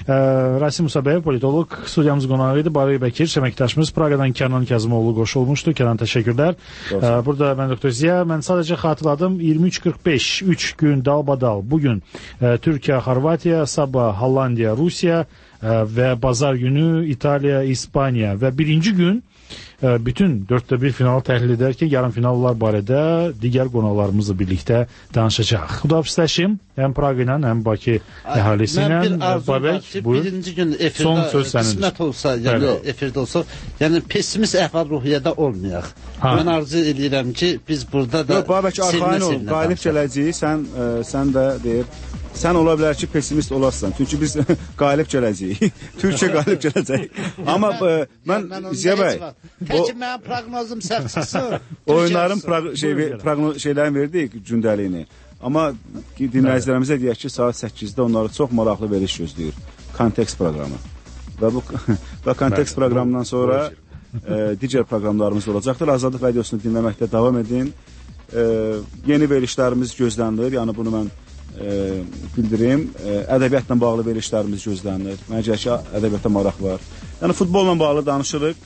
Rasim Musabəyev, politolog, studiyamız qonağı idi. Barı Bəkir, əməkdaşımız Praqadan Kənan Kazımoğlu qoşulmuşdu. Kənan, təşəkkürlər. Burada mən Doktor Ziya, mən sadəcə xatırladım. iyirmi üç qırx beş, üç gün dalbadal. Bugün Türkiyə, Xorvatiya, sabah Hollandiya, Rusiya və bazar günü İtaliya, İspaniya və birinci gün bütün dörddə bir finalı təhlil edərkən yarım finallar barədə digər qonaqlarımızla birlikdə danışacaq. Xudafizləşim həm Praqa ilə, həm Bakı əhalisi ilə. Mən bir arzum var ki, birinci gün efirdə qismət olsa, yəni efirdə olsa, yəni pessimist əhval-ruhiyyədə olmayaq. Mən arzu edirəm ki, biz burada da Babək, arxain ol, qalib gələcəyi sən, sən də deyir, sən ola bilər ki, pessimist olarsan. Çünki biz qalib gələcəyik. Türkiyə qalib gələcək. Amma e, mən Ziya bəy, Tək mənim proqnozum səhv çıxsın. Oyunların şey, proqnoz şeylərini verdik gündəliyini. Amma dinləyicilərimizə deyək ki, saat səkkizdə onları çox maraqlı veriş gözləyir. Kontekst proqramı. Və bu və kontekst proqramından sonra e, digər proqramlarımız olacaqdır. Azadlıq radiosunu dinləməkdə davam edin. E, yeni verişlərimiz gözlənilir. Yəni bunu mən E, bildirim, e, ədəbiyyatla bağlı verişlərimiz gözlənilir. Məncə ki, ədəbiyyata maraq var. Yəni futbolla bağlı danışırıq.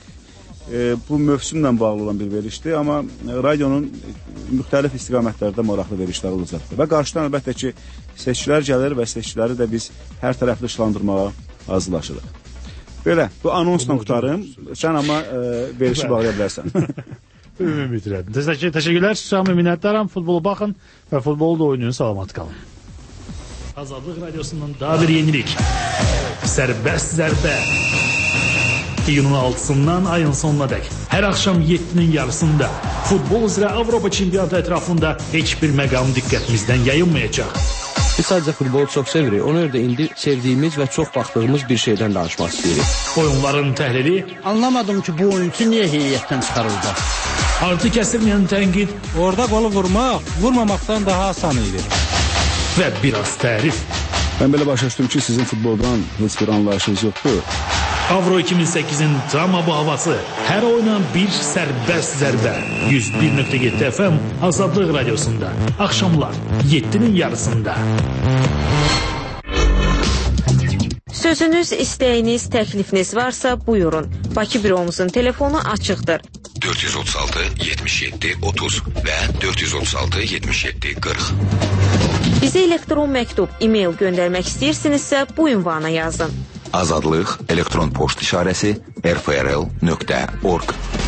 E, bu mövsümlə bağlı olan bir verişdir, amma radionun müxtəlif istiqamətlərdə maraqlı verişlər olacaqdır. Və qarşıdan əlbəttə ki, seçkilər gəlir və seçkiləri də biz hər tərəfli işlandırmağa hazırlaşırıq. Belə, bu anonsla qutarım. Sən amma e, verişi bağlaya bilərsən. Ümumi bitirədim. Təşəkkürlər, Sami minnətdaram. Futbolu baxın və futbolu da oynayın, salamat qalın. Azadlıq Radyosu'nun daha bir yenilik. Sərbəst zərbə. İyunun altısından ayın sonuna dək. Hər axşam yeddinin yarısında futbol üzrə Avropa çempionatı ətrafında heç bir məqam diqqətimizdən yayınmayacaq. Biz sadəcə futbolu çox sevirik. Ona görə də indi sevdiyimiz və çox baxdığımız bir şeydən danışmaq istəyirik. Oyunların təhlili. Anlamadım ki, bu oyunçu niyə heyətdən çıxarıldı? Artı kəsilməyən tənqid. Orada qolu vurmaq, vurmamaqdan daha asan idi. Və biraz tərif. Mən belə başa düşdüm ki, sizin futboldan heç bir anlayışınız yoxdur. Avro iki min səkkizin drama bu havası. Hər oyuna bir sərbəst zərbə. yüz bir nöqtə yeddi F M Azadlıq Radiosunda. Axşamlar yeddinin yarısında. Sözünüz, istəyiniz, təklifiniz varsa buyurun. Bakı büromuzun telefonu açıqdır. dörd yüz otuz altı yetmiş yeddi otuz və dörd yüz otuz altı yetmiş yeddi qırx. Bizə elektron məktub, e-mail göndərmək istəyirsinizsə bu ünvana yazın. Azadlıq elektron poçt işarəsi r f r l nöqtə org.